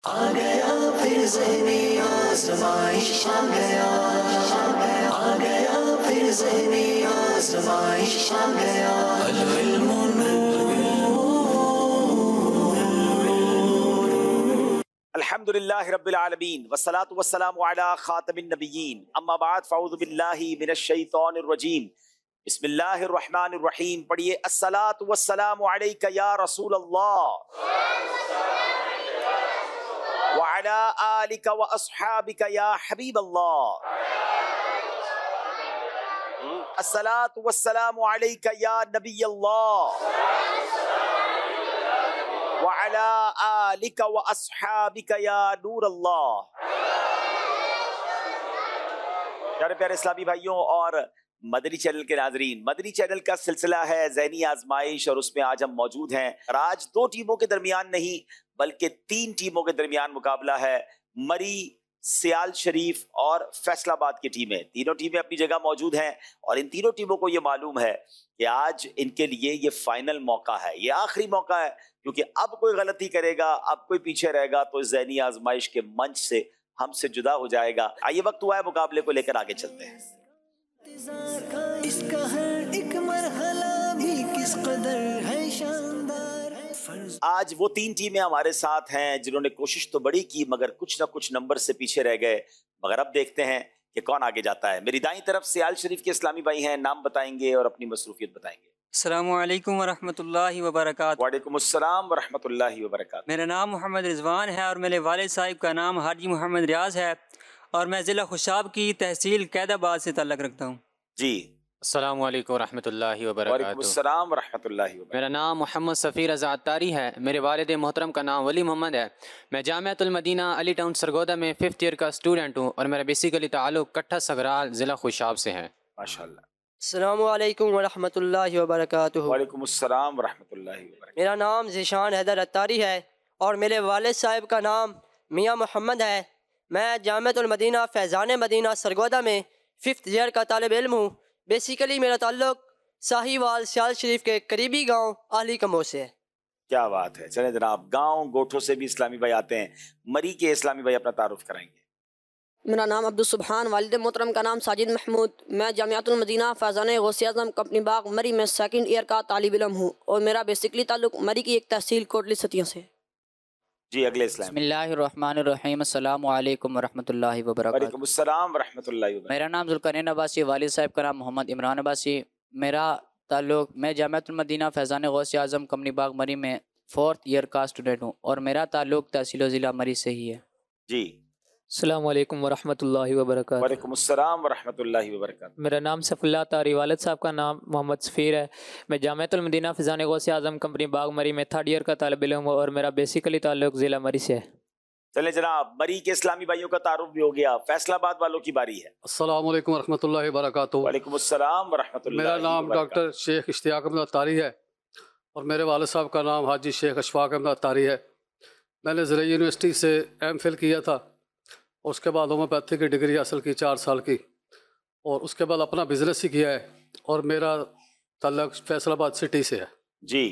आ गया फिर ज़हनी आज़माइश आ गया, आ गया फिर ज़हनी आज़माइश आ गया। अल इल्मु अल्हम्दुलिल्लाहि रब्बिल आलमीन वस्सलातु वस्सलामु अला खातमिन नबिय्यीन अम्मा बाद फ़अऊज़ु बिल्लाहि मिनश शैतानिर रजीम बिस्मिल्लाहिर रहमानिर रहीम। पढ़िए अस्सलातु वस्सलामु अलैका या रसूल अल्लाह व अला आलिका व अस्हाबिका या हबीब अल्लाह। अस्सलातु वस्सलामु अलैका या नबी अल्लाह व अला आलिका व अस्हाबिका या नूर अल्लाह। प्यारे प्यारे इस्लामी भाइयों और मदनी चैनल के नाजरीन, मदनी चैनल का सिलसिला है ज़हनी आजमाइश और उसमें आज हम मौजूद हैं। और आज दो टीमों के दरमियान नहीं बल्कि तीन टीमों के दरमियान मुकाबला है। मरी, सियाल शरीफ और फैसलाबाद की टीमें, तीनों टीमें अपनी जगह मौजूद हैं और इन तीनों टीमों को ये मालूम है कि आज इनके लिए ये फाइनल मौका है, ये आखिरी मौका है, क्योंकि अब कोई गलती करेगा, अब कोई पीछे रहेगा तो ज़हनी आजमाइश के मंच से हमसे जुदा हो जाएगा। आइए वक्त हुआ है मुकाबले को लेकर आगे चलते हैं। इसका हर एक मरहला भी किस कदर है शानदार है। आज वो तीन टीमें हमारे साथ हैं जिन्होंने कोशिश तो बड़ी की मगर कुछ ना कुछ नंबर से पीछे रह गए। मगर अब देखते हैं कि कौन आगे जाता है। मेरी दाईं तरफ सियाल शरीफ के इस्लामी भाई हैं, नाम बताएंगे और अपनी मसरूफियत बताएंगे। अस्सलामु अलैकुम वरहमतुल्लाहि वबरकातुहू। वालेकुम अस्सलाम वरहमतुल्लाहि वबरकातुहू। मेरा नाम मोहम्मद रिजवान है और मेरे वालिद साहिब का नाम हाजी मोहम्मद रियाज है और मैं ज़िला खुशाब की तहसील कैदाबाद से ताल्लुक़ रखता हूँ। जी, अस्सलामु अलैकुम रहमतुल्लाहि व वालेकुम बरकातुहू। अस्सलाम वरहमतुल्लाहि वबरकातुहू। मेरा नाम मोहम्मद सफ़ीर रज़ा अत्तारी है। मेरे वालिद मोहतरम का नाम वली मोहम्मद है। मैं जामिअतुल मदीना अली टाउन सरगोदा में 5th ईयर का स्टूडेंट हूँ और मेरा बेसिकली ताल्लुक़ कट्ठा सगराल ज़िला खुशाब से है। माशाअल्लाह। अस्सलामु अलैकुम वरहमतुल्लाहि वबरकातुहू। वालेकुम अस्सलाम वरहमतुल्लाहि वबरकातुहू। मेरा नाम ज़ीशान हैदर अत्तारी है और मेरे वालिद साहिब का नाम मियाँ मोहम्मद है। मैं जामिअतुल मदीना फैज़ान मदीना सरगोदा में 5th ईयर का तालिब इल्म हूँ। बेसिकली मेरा ताल्लुक़ साहिवाल सियाल शरीफ के करीबी गांव आली कमो से है। क्या बात है। चले जनाब, गांव गोठों से भी इस्लामी भाई आते हैं। मरी के इस्लामी भाई अपना तारुफ कराएंगे। मेरा नाम अब्दुल सुबहान, वालिद मोहतरम का नाम साजिद महमूद। मैं जामिअतुल मदीना फैज़ान गौसे आज़म कंपनी बाग मरी में 2nd ईयर का तालिब इल्म हूँ और मेरा बेसिकली ताल्लुक़ मरी की एक तहसील कोटली सतियों से। जी, अगले इस्लामी। बिस्मिल्लाहिर्रहमानिर्रहीम, अस्सलामु अलैकुम वरहमतुल्लाहि वबरकातुहू। वालेकुम अस्सलाम वरहमतुल्लाहि वबरकातुहू। मेरा नाम जुल्करनैन अब्बासी, वालिद साहब का नाम मोहम्मद इमरान अब्बासी। मेरा ताल्लुक़, मैं जामिअतुल मदीना फैज़ान गौसे आज़म कंपनी बाग मरी में 4th ईयर का स्टूडेंट हूँ और मेरा ताल्लुक़ तहसील ज़िला मरी से ही है। जी, अस्सलामु अलैकुम वरहमतुल्लाहि वबरकातुहू। वालेकुम अस्सलाम वरहमतुल्लाहि वबरकातुहू। मेरा नाम सफ़ुल्लाह तारी, वालिद साहब का नाम मोहम्मद सफ़ीर है। मैं जामिअतुल मदीना फैज़ान गौसे आज़म कंपनी बाग मरी में 3rd ईयर का तालिब इल्म हूँ और मेरा बेसिकली ताल्लुक़ ज़िला मरी से है। चले जनाब, मरी के इस्लामी भाइयों का तारुफ भी हो गया। फैसलाबाद वालों की बारी है। अस्सलामु अलैकुम वरहमतुल्लाहि वबरकातुहू। वालेकुम अस्सलाम वरहमतुल्लाहि मेरा नाम वबरकातुहू। डॉक्टर शेख इश्तियाक अहमद अत्तारी है और मेरे वालिद साहब का नाम हाजी शेख अशफाक अहमद अत्तारी है। मैंने ज़रिए यूनिवर्सिटी से MPhil किया था और उसके बाद होम्योपैथी की डिग्री हासिल की 4 साल की और उसके बाद अपना बिज़नेस ही किया है और मेरा ताल्लुक़ फैसलाबाद सिटी से है। जी,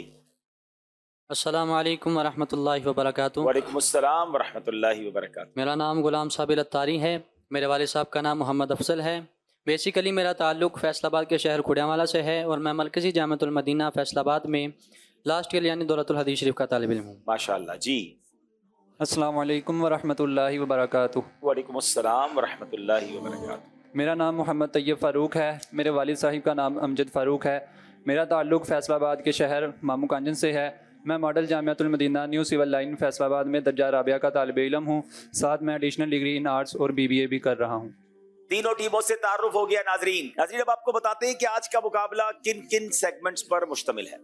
अस्सलामु अलैकुम वरहमतुल्लाहि वबरकातुहू। वालेकुम अस्सलाम वरहमतुल्लाहि वबरकातुहू। मेरा नाम गुलाम साबिल अत्तारी है। मेरे वालिद साहब का नाम मोहम्मद अफजल है। बेसिकली मेरा ताल्लुक़ फैसलाबाद के शहर खुड़ियावाला से है और मैं मरकज़ी जामिअतुल मदीना फैसलाबाद में लास्ट ईयर यानी दौलतुल हदीस शरीफ का तालिब इल्म हूँ। माशाअल्लाह। जी, अस्सलामु अलैकुम वरहमतुल्लाहि वबरकातुहू। वालेकुम अस्सलाम वरहमतुल्लाहि वबरकातुहू। मेरा नाम मोहम्मद तैयब फ़ारूक है। मेरे वालिद साहिब का नाम अमजद फ़ारूक है। मेरा ताल्लुक़ फैसलाबाद के शहर मामू कांजन से है। मैं model Jamiatul Madina new civil line Faisalabad में दर्जा राबिया का तालिब इल्म हूँ। साथ में एडिशनल डिग्री इन आर्ट्स और BBA भी कर रहा हूँ। तीनों टीमों से तारुफ हो गया। नाजरीन, अब आपको बताते हैं कि आज का मुकाबला किन किन सेगमेंट्स पर मुश्तमिल है।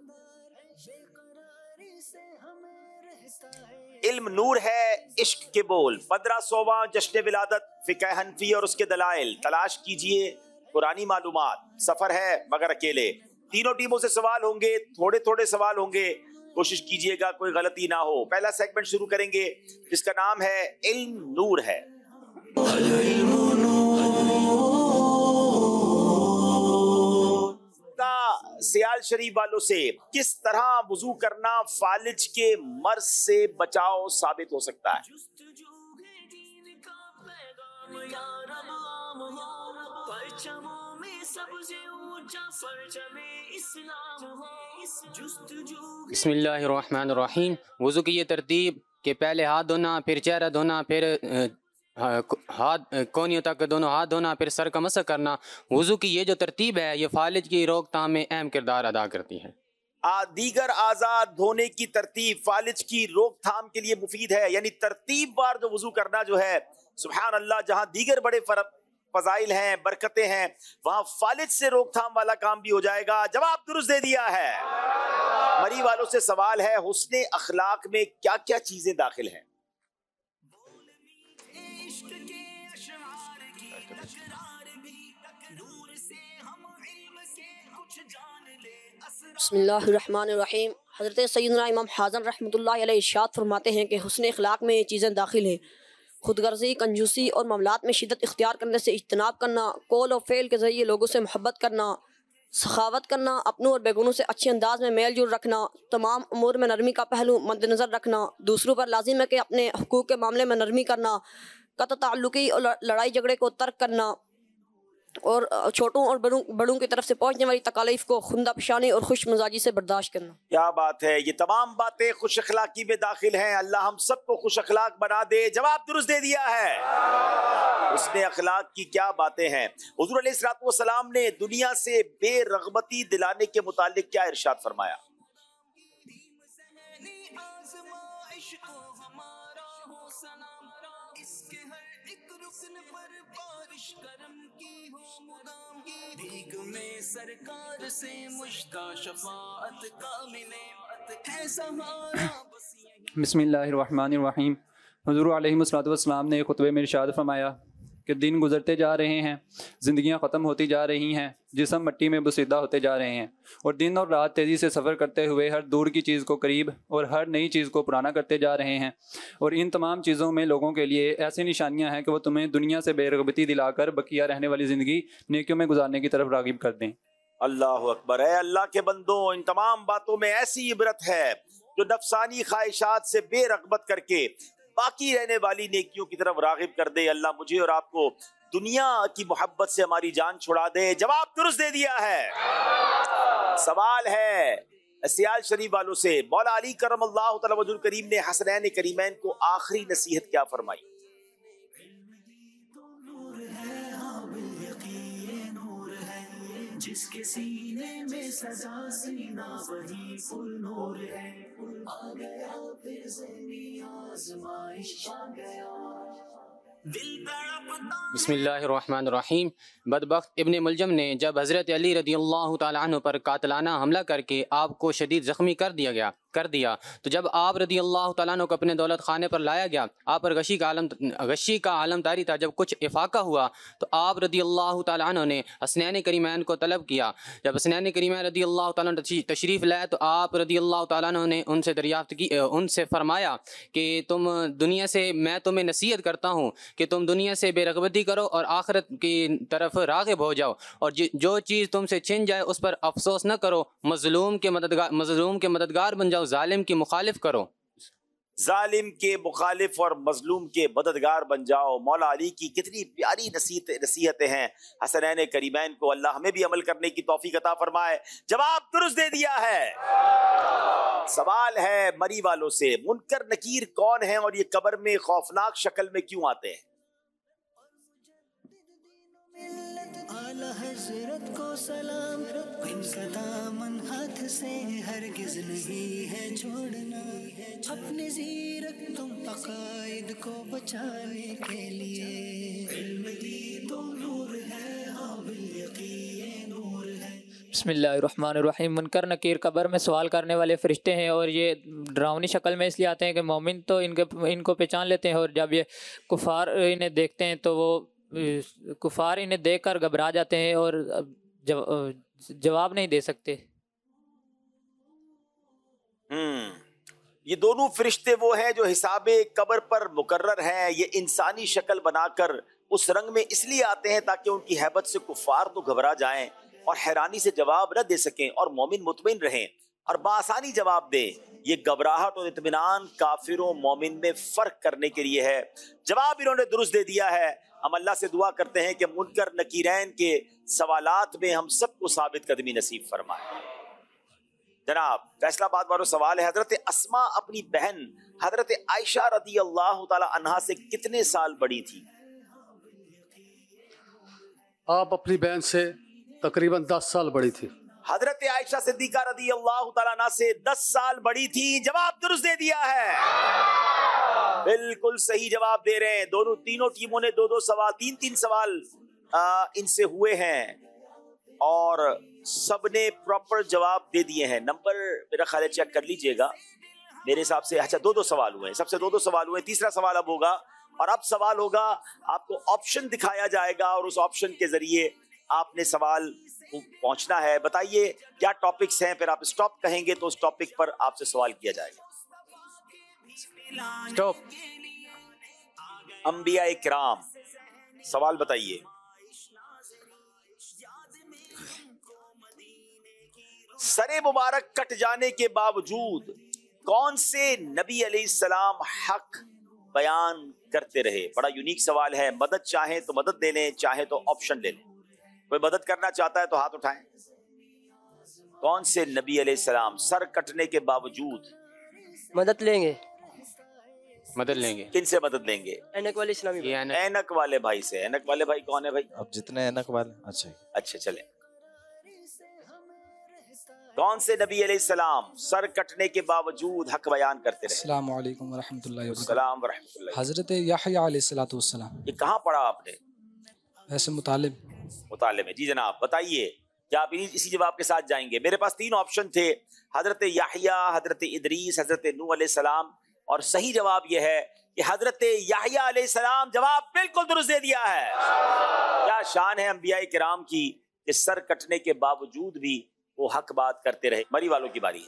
इल्म नूर है, इश्क के बोल, 1500वां जश्न विलादत, फ़िक़्ह हनफी और उसके दलाइल, तलाश कीजिए पुरानी मालूमात, सफर है मगर अकेले। तीनों टीमों से सवाल होंगे, थोड़े थोड़े सवाल होंगे, कोशिश कीजिएगा कोई गलती ना हो। पहला सेगमेंट शुरू करेंगे जिसका नाम है इल्म नूर है। सियाल शरीफ वालों से, किस तरह वुजू करना फालिज के मर्ज से बचाव साबित हो सकता है? बिस्मिल्लाहिर्रहमानिर्रहीम। वुज़ू की ये तरतीब कि पहले हाथ धोना, फिर चेहरा धोना, फिर हाथ कोनियों तक दोनों हाथ धोना, फिर सर का मसह करना, वुज़ू की ये जो तरतीब है ये फालिज की रोकथाम में अहम किरदार अदा करती है। दीगर आज़ाद धोने की तरतीब फालिज की रोकथाम के लिए मुफीद है, यानी तरतीबवार जो वुजू करना जो है, सुभान अल्लाह, जहां दीगर बड़े फजाइल हैं, बरकतें हैं, वहां फालिज से रोकथाम वाला काम भी हो जाएगा। जवाब दुरुस्त दे दिया है। मरी वालों से सवाल है, हुस्ने अखलाक में क्या क्या चीजें दाखिल हैं? बिस्मिल्लाहिर्रहमानिर्रहीम। हज़रत सैयदना इमाम हाज़म रहमतुल्लाह अलैहि इरशाद फरमाते हैं कि हुस्न अखलाक में ये चीज़ें दाखिल हैं: खुदगर्जी, कंजूसी और मामलात में शिद्दत इख्तियार करने से इज्तनाब करना, कौल और फ़ेल के ज़रिए लोगों से मोहब्बत करना, सखावत करना, अपनों और बेगुनों से अच्छे अंदाज में मेल जोल रखना, तमाम उमूर में नरमी का पहलू मद्देनज़र रखना, दूसरों पर लाजिम है कि अपने हुकूक के मामले में नरमी करना, कत ताल्लुकी और लड़ाई झगड़े को तर्क करना, और छोटों और बड़ों की तरफ से पहुंचने वाली तकालीफ को खुंदा पेशानी और खुश मिजाजी से बर्दाश्त करना। क्या बात है, ये तमाम बातें खुश अखलाकी में दाखिल हैं। अल्लाह हम सबको खुश अखलाक बना दे। जवाब दुरुस्त दे दिया है। उसने अखलाक की क्या बातें हैं? हुज़ूर अलैहिस्सलातु वस्सलाम ने दुनिया से बेरग़बती दिलाने के मुतालिक क्या इरशाद फरमाया? बिस्मिल्लाहिर्रहमानिर्रहीम। हुज़ूर अलैहिस्सलातु वस्सलाम ने खुतबे में इरशाद फरमाया कि दिन गुजरते जा रहे हैं, ज़िंदगियां ख़त्म होती जा रही हैं, जिस्म मिट्टी में बुसीदा होते जा रहे हैं, और दिन और रात तेज़ी से सफ़र करते हुए हर दूर की चीज़ को करीब और हर नई चीज़ को पुराना करते जा रहे हैं। और इन तमाम चीज़ों में लोगों के लिए ऐसी निशानियां हैं कि वो तुम्हें दुनिया से बेरग़बती दिलाकर बकिया रहने वाली ज़िंदगी नेकियों में गुजारने की तरफ राग़िब कर दें। अल्लाह अकबर है। अल्लाह के बंदों, इन तमाम बातों में ऐसी इबरत है जो नफसानी ख्वाहिशात से बेरग़बत करके बाकी रहने वाली नेकियों की तरफ राग़िब कर दे। अल्लाह मुझे और आपको दुनिया की मोहब्बत से हमारी जान छुड़ा दे। जवाब दुरुस्त दे दिया है। सवाल है सियाल शरीफ वालों से, मौला अली करमल्लाहु तआला वजहुल करीम ने हसनैन करीमैन को आखिरी नसीहत क्या फरमाई? जिसके सीने में सजा सीना वही फुल नूर है। आ गया फिर ज़हनी आज़माइश आ गया। बिस्मिल्लाहिर्रहमानिर्रहीम। बदबख्त इब्ने मुलजम ने जब हज़रत अली रदियल्लाहु ताला अन्हु पर कातिलाना हमला करके आपको शदीद ज़ख्मी कर दिया तो जब आप रदियल्लाहु ताला अन्हु को अपने दौलत खाने पर लाया गया, आप पर गशी का आलम तारी था। जब कुछ इफाका हुआ तो आप रदियल्लाहु ताला अन्हु ने हसनैन करीमैन को तलब किया। जब हसनैन करीमैन रदियल्लाहु ताला अन्हु तशरीफ़ लाए तो आप रदियल्लाहु ताला अन्हु ने उनसे दरियाफ्त की, उनसे फरमाया कि तुम दुनिया से, मैं तुम्हें नसीहत करता हूँ कि तुम दुनिया से बेरग़बती करो और आखिरत की तरफ राग़िब हो जाओ, और जो चीज़ तुमसे छिन जाए उस पर अफसोस न करो। मज़लूम के मददगार बन जाओ, जालिम की मुखालिफ करो। जालिम के मुखालिफ और मजलूम के मददगार बन जाओ। मौला अली की कितनी प्यारी नसीहतें हैं हसनैन करीमैन को। अल्लाह हमें भी अमल करने की तौफीक अता फरमाए। जवाब दुरुस्त दे दिया है। सवाल है मरी वालों से, मुनकर नकीर कौन है और ये कब्र में खौफनाक शक्ल में क्यों आते हैं? आला हज़रत को सलाम, इनका दामन हाथ से हरगिज़ नहीं है छोड़ना। अपने ज़ीरक तुम अक़ाइद को बचाने के लिए, इल्म दी तुम नूर है, हाँ बिल यकीन नूर है। बिस्मिल्लाहिर्रहमानिर्रहीम। मुनकर नकीर कब्र में सवाल करने वाले फरिश्ते हैं, और ये डरावनी शक्ल में इसलिए आते हैं कि मोमिन तो इनको पहचान लेते हैं, और जब ये कुफार इन्हें देखते हैं तो वो कुफार इन्हें देखकर घबरा जाते हैं और जवाब नहीं दे सकते। ये दोनों फरिश्ते वो हैं जो हिसाबे कब्र पर मुकर्रर हैं। ये इंसानी शक्ल बनाकर उस रंग में इसलिए आते हैं ताकि उनकी हैबत से कुफार तो घबरा जाएं, और हैरानी से जवाब न दे सकें और मोमिन मुतमिन रहें और बासानी जवाब दें। ये घबराहट और इत्मीनान काफिरों मोमिन में फर्क करने के लिए है। जवाब इन्होंने दुरुस्त दे दिया है। हम अल्लाह से दुआ करते हैं कि मुनकर नकीरैन के सवालात में हम सबको साबित कदमी नसीब फरमाए। जनाब फैसलाबाद वालों सवाल है, हजरत अस्मा अपनी बहन हजरत आयशा रदी अल्लाह ताला अन्हा से कितने साल बड़ी थी? आप अपनी बहन से तकरीबन 10 साल बड़ी थी। हजरत आयशा सिद्दीका रदी अल्लाह ताला अन्हा से 10 साल बड़ी थी। जवाब दुरुस्त दे दिया है, बिल्कुल सही जवाब दे रहे हैं। दोनों तीनों टीमों ने 2-2 सवाल 3-3 सवाल इनसे हुए हैं और सबने प्रॉपर जवाब दे दिए हैं। नंबर मेरा ख्याल है चेक कर लीजिएगा, मेरे हिसाब से अच्छा 2-2 सवाल हुए हैं, सबसे 2-2 सवाल हुए। तीसरा सवाल अब होगा और अब सवाल होगा, आपको ऑप्शन दिखाया जाएगा और उस ऑप्शन के जरिए आपने सवाल पहुंचना है। बताइए क्या टॉपिक्स हैं, फिर आप स्टॉप कहेंगे तो उस टॉपिक पर आपसे सवाल किया जाएगा। स्टॉप। अंबिया इकराम, सवाल बताइए। सरे मुबारक कट जाने के बावजूद कौन से नबी अलैहिस्सलाम हक बयान करते रहे? बड़ा यूनिक सवाल है। मदद चाहे तो मदद ले लें, चाहे तो ऑप्शन ले लें। कोई मदद करना चाहता है तो हाथ उठाएं। कौन से नबी अलैहिस्सलाम सर कटने के बावजूद मदद लेंगे? मदद लेंगे। किन से मदद लेंगे? ऐनक वाले इस्लामी भाई। ऐनक वाले भाई से। ऐनक वाले भाई कौन है भाई? अब जितने ऐनक वाले। अच्छा चले। कौन से नबी अलैहिस्सलाम सर कटने के बावजूद हक बयान करते रहे? अस्सलामु अलैकुम व रहमतुल्लाहि व अस्सलाम व रहमतुल्लाहि। हज़रत याहया अलैहिस्सलातु वस्सलाम। ये कहाँ पढ़ा आपने? ऐसे मुतालिम में। जी जनाब बताइए, क्या आप इसी जवाब के साथ जाएंगे? मेरे पास 3 ऑप्शन थे, हजरत याहया, हजरत इदरीस, हजरत नूह अलैहिस्सलाम, और सही जवाब यह है कि हजरत याहया अलैहिस्सलाम। जवाब बिल्कुल दुरुस्त दे दिया है। क्या शान है अंबिया किराम की कि सर कटने के बावजूद भी वो हक बात करते रहे। मरी वालों की बारी है।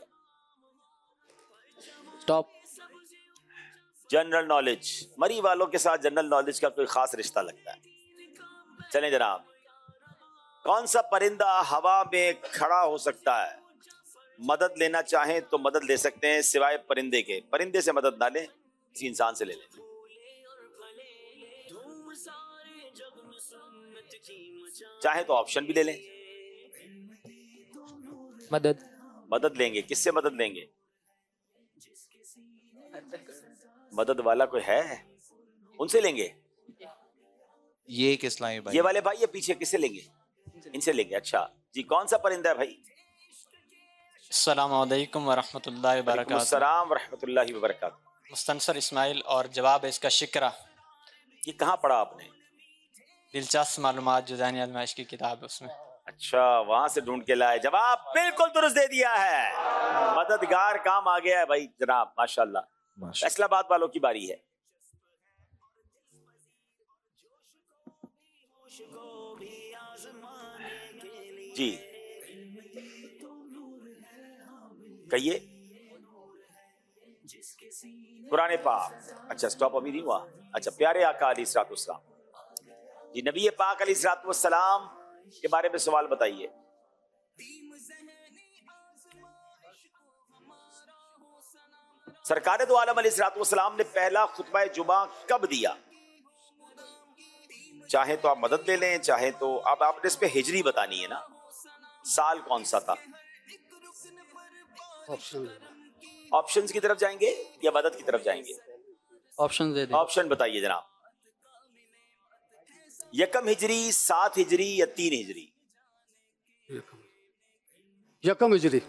स्टॉप। जनरल नॉलेज, मरी वालों के साथ जनरल नॉलेज का कोई खास रिश्ता लगता है। चलें जनाब, कौन सा परिंदा हवा में खड़ा हो सकता है? मदद लेना चाहें तो मदद ले सकते हैं, सिवाय परिंदे के। परिंदे से मदद ना लें, किसी इंसान से ले लें। चाहे तो ऑप्शन भी ले लें। मदद लेंगे। किससे मदद लेंगे? मदद वाला कोई है, उनसे लेंगे। ये एक इस्लामी भाई, ये वाले भाई, ये पीछे किससे लेंगे? इनसे लेंगे। अच्छा जी, कौन सा परिंदा है भाई? अस्सलामु अलैकुम व रहमतुल्लाहि व बरकातहू। अस्सलाम व रहमतुल्लाहि व बरकातहू। मुस्तनसर इस्माइल, और जवाब है इसका शिक्रा। ये कहाँ पढ़ा आपने? दिलचस्प मालूमात जुज़ानी आज़माइश की किताब है उसमें। अच्छा, वहां से ढूंढ के लाए। जवाब बिल्कुल दुरुस्त दे दिया है। मददगार काम आ गया है भाई जनाब, माशाल्लाह। फैसलाबाद वालों की बारी है। जी कहिए। कुरान पाक। अच्छा स्टॉप अभी नहीं हुआ। अच्छा, प्यारे आका अलैहिस्सलाम जी, नबी पाक अलैहिस्सलाम के बारे में सवाल बताइए। सरकार दो आलम अलैहिस्सलाम ने पहला खुतबा जुमा कब दिया? चाहे तो आप मदद ले लें, चाहे तो अब आपने इस पे हिजरी बतानी है ना, साल कौन सा था? ऑप्शंस की तरफ जाएंगे या मदद की तरफ जाएंगे? ऑप्शन दे दें। ऑप्शन बताइए जनाब। यकम हिजरी, 7 हिजरी या 3 हिजरी? यकम हिजरी।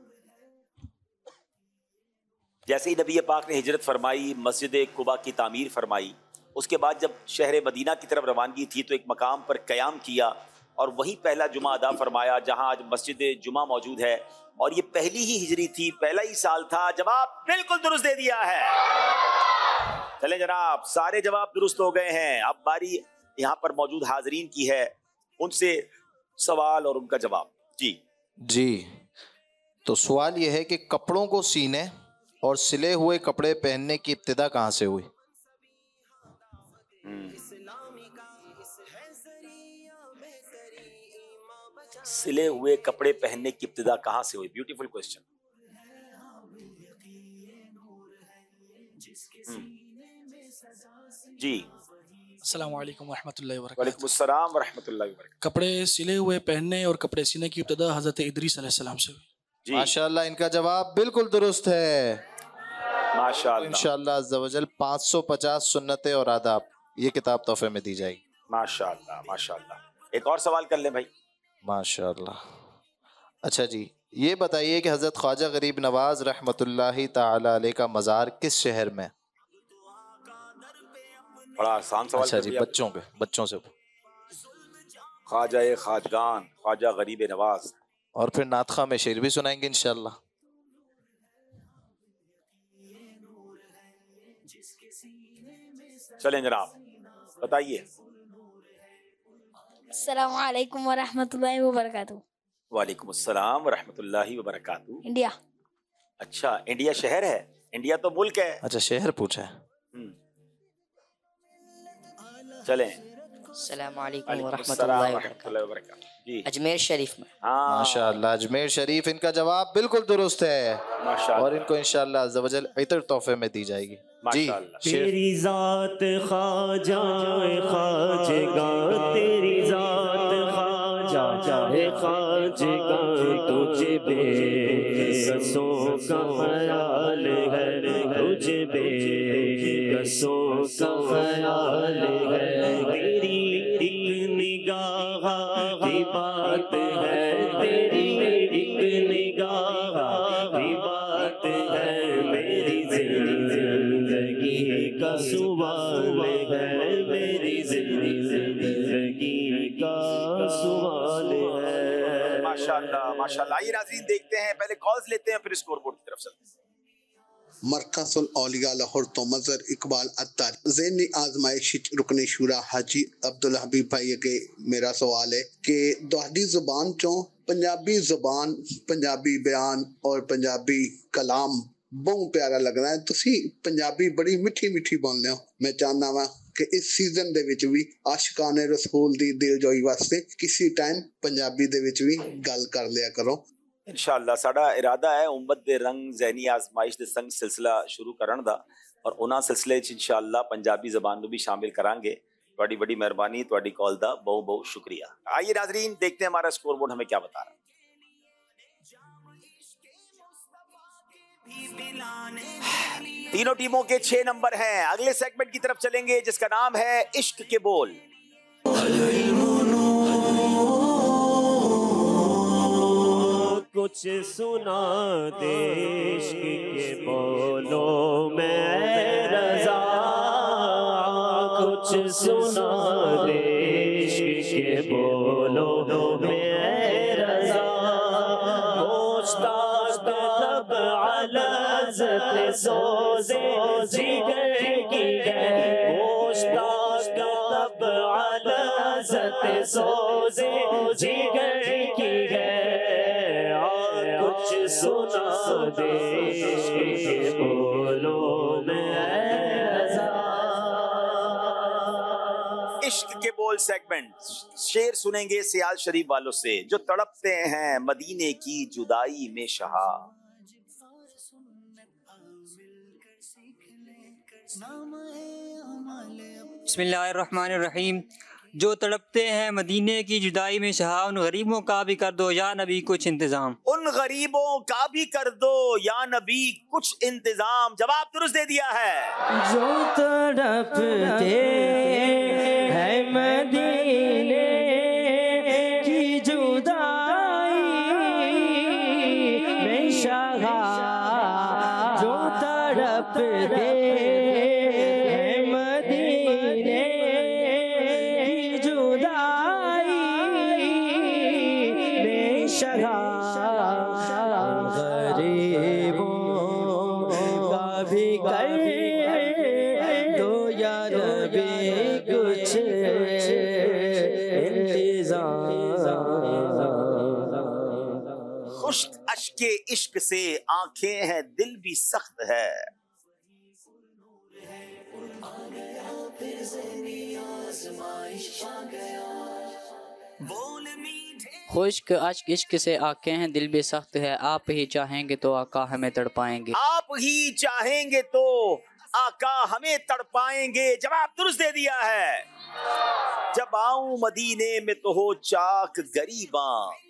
जैसे ही नबी पाक ने हिजरत फरमाई, मस्जिद कुबा की तामीर फरमाई, उसके बाद जब शहर मदीना की तरफ रवानगी थी तो एक मकाम पर क़याम किया और वहीं पहला जुमा अदा फरमाया जहां आज मस्जिद जुमा मौजूद है, और ये पहली ही हिजरी थी, पहला ही साल था। जवाब बिल्कुल दुरुस्त दे दिया है। चले जनाब, सारे जवाब दुरुस्त हो गए हैं। अब बारी यहाँ पर मौजूद हाजरीन की है, उनसे सवाल और उनका जवाब। जी तो सवाल यह है कि कपड़ों को सीने और सिले हुए कपड़े पहनने की इब्तिदा कहाँ से हुई? सिले हुए कपड़े पहनने की इब्तिदा कहाँ से हुई? Beautiful question. जी, अस्सलामु अलैकुम वरहमतुल्लाहि वबरकातुहू। वालेकुम अस्सलाम वरहमतुल्लाहि वबरकातुहू। कपड़े सिले हुए पहनने और कपड़े सीने की इब्तिदा हज़रत इदरीस अलैहिस्सलाम से हुई। माशाअल्लाह, इनका जवाब बिल्कुल दुरुस्त है। माशाअल्लाह। इंशाअल्लाह अज़्ज़ा वजल 550 सुन्नतें और आदाब ये किताब तोहफे में दी जाएगी। माशाअल्लाह माशाअल्लाह। एक और सवाल कर ले भाई। माशाअल्लाह। अच्छा जी, ये बताइए कि हज़रत ख्वाजा गरीब नवाज रहमतुल्लाहि ताला अलैह का मज़ार किस शहर में? बड़ा आसान सवाल। अच्छा जी, बच्चों से ख्वाजा खाजगान ख्वाजा गरीब नवाज। और फिर नातखा में शेर भी सुनाएंगे इंशाअल्लाह। चलें जनाब, बताइए। अस्सलामु अलैकुम वरहमतुल्लाहि वबरकातुहू। वालेकुम अस्सलाम वरहमतुल्लाहि वबरकातुहू। इंडिया। अच्छा, इंडिया शहर है? इंडिया तो मुल्क है। अच्छा, शहर पूछा है। चलें। अस्सलामु अलैकुम वरहमतुल्लाहि वबरकातुहू। जी, अजमेर शरीफ में। माशाअल्लाह, अजमेर शरीफ। इनका जवाब बिल्कुल दुरुस्त है और इनको इंशाअल्लाह अज़्ज़ा वजल इतर तोहफे में दी जाएगी। जी, तेरी जात ख्वाजा ख्वाजगा, तेरी जात ख्वाजा ख्वाजगा, तुझे बेकसों का ख्याल है, तुझे बेकसों का ख्याल है। तेरी एक निगाह की बात है, तेरी एक निगाह की बात है, मेरी जिंदगी का सवाल है, मेरी जिंदगी का सवाल है। माशाअल्लाह माशाअल्लाह। आइए नाज़रीन, देखते हैं, पहले कॉल्स लेते हैं फिर स्कोरबोर्ड की तरफ चलते हैं। मरकज़ुल औलिया लाहौर तो मज़र इकबाल अत्तार ज़हनी आजमाइश रुकने शुरा हाजी अब्दुल हबीब भाई के मेरा सवाल है कि दोहरी ज़ुबान चो पंजाबी ज़ुबान, पंजाबी बयान और पंजाबी कलाम बहुत प्यारा लग रहा है। तुसी पंजाबी बड़ी मिठी मिठी बोलते हो। मैं चाहना वा कि इस सीजन दे विच भी आशिकाने रसूल दी दिलजोई वास्ते किसी टाइम पंजाबी दे विच भी गल कर लिया करो। इंशाअल्लाह साडा इरादा है उम्मत दे रंग ज़हनी आजमाइश दे संग सिलसिला शुरू करन दा, और उन्हां सिलसिले च इंशाअल्लाह पंजाबी ज़बान नूं भी शामिल करांगे। तुहाडी बड़ी मेहरबानी, तुहाडी कॉल दा बहुत बहुत शुक्रिया। आइए नाज़रीन, देखते हैं हमारा स्कोरबोर्ड हमें क्या बता रहा है। तीनों टीमों के 6 नंबर हैं। अगले सेगमेंट की तरफ चलेंगे जिसका नाम है इश्क के बोल। कुछ सुना दे इश्क के बोलों में रज़ा, कुछ सुना दे इश्क के बोलों में रज़ा, मुश्ताक़ तब अलज़त सोज़े जिगर की है, मुश्ताक़ तब अलज़त सोज़े जिगर की है, कुछ सुना दे इश्क के बोलों में रज़ा। इश्क के बोल सेगमेंट, शेर सुनेंगे सियाल शरीफ वालों से जो तड़पते हैं मदीने की जुदाई में शहा। बिस्मिल्लाहिर्रहमानिर्रहीम। जो तड़पते हैं मदीने की जुदाई में शहा, उन गरीबों का भी कर दो या नबी कुछ इंतजाम। उन गरीबों का भी कर दो या नबी कुछ इंतजाम। जवाब दुरुस्त दे दिया है। जो तड़पते हैं मदीने की जुदाई में शहा, जो तड़पते खुश्क अश्के इश्क से आंखें हैं दिल भी सख्त है। खुश्क अश्क इश्क से आके हैं, दिल भी सख्त है, आप ही चाहेंगे तो आका हमें तड़पाएंगे। आप ही चाहेंगे तो आका हमें तड़पाएंगे। जवाब दुरुस्त दे दिया है। जब आऊं मदीने में तो हो चाक गरीबा।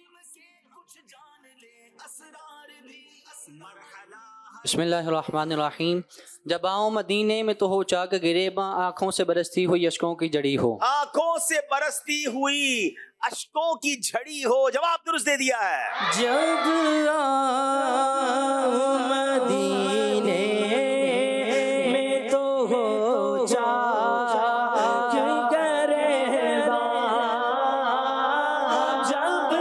बिस्मिल्लाहिर्रहमानिर्रहीम। जब आओ मदीने में तो हो चाक गिरेबा, आँखों से बरसती हुई अश्कों की जड़ी हो। आंखों से बरसती हुई अश्कों की झड़ी हो। जवाब दुरुस्त दे दिया है। जब आओ मदीने में तो हो चाक गिरेबा, जब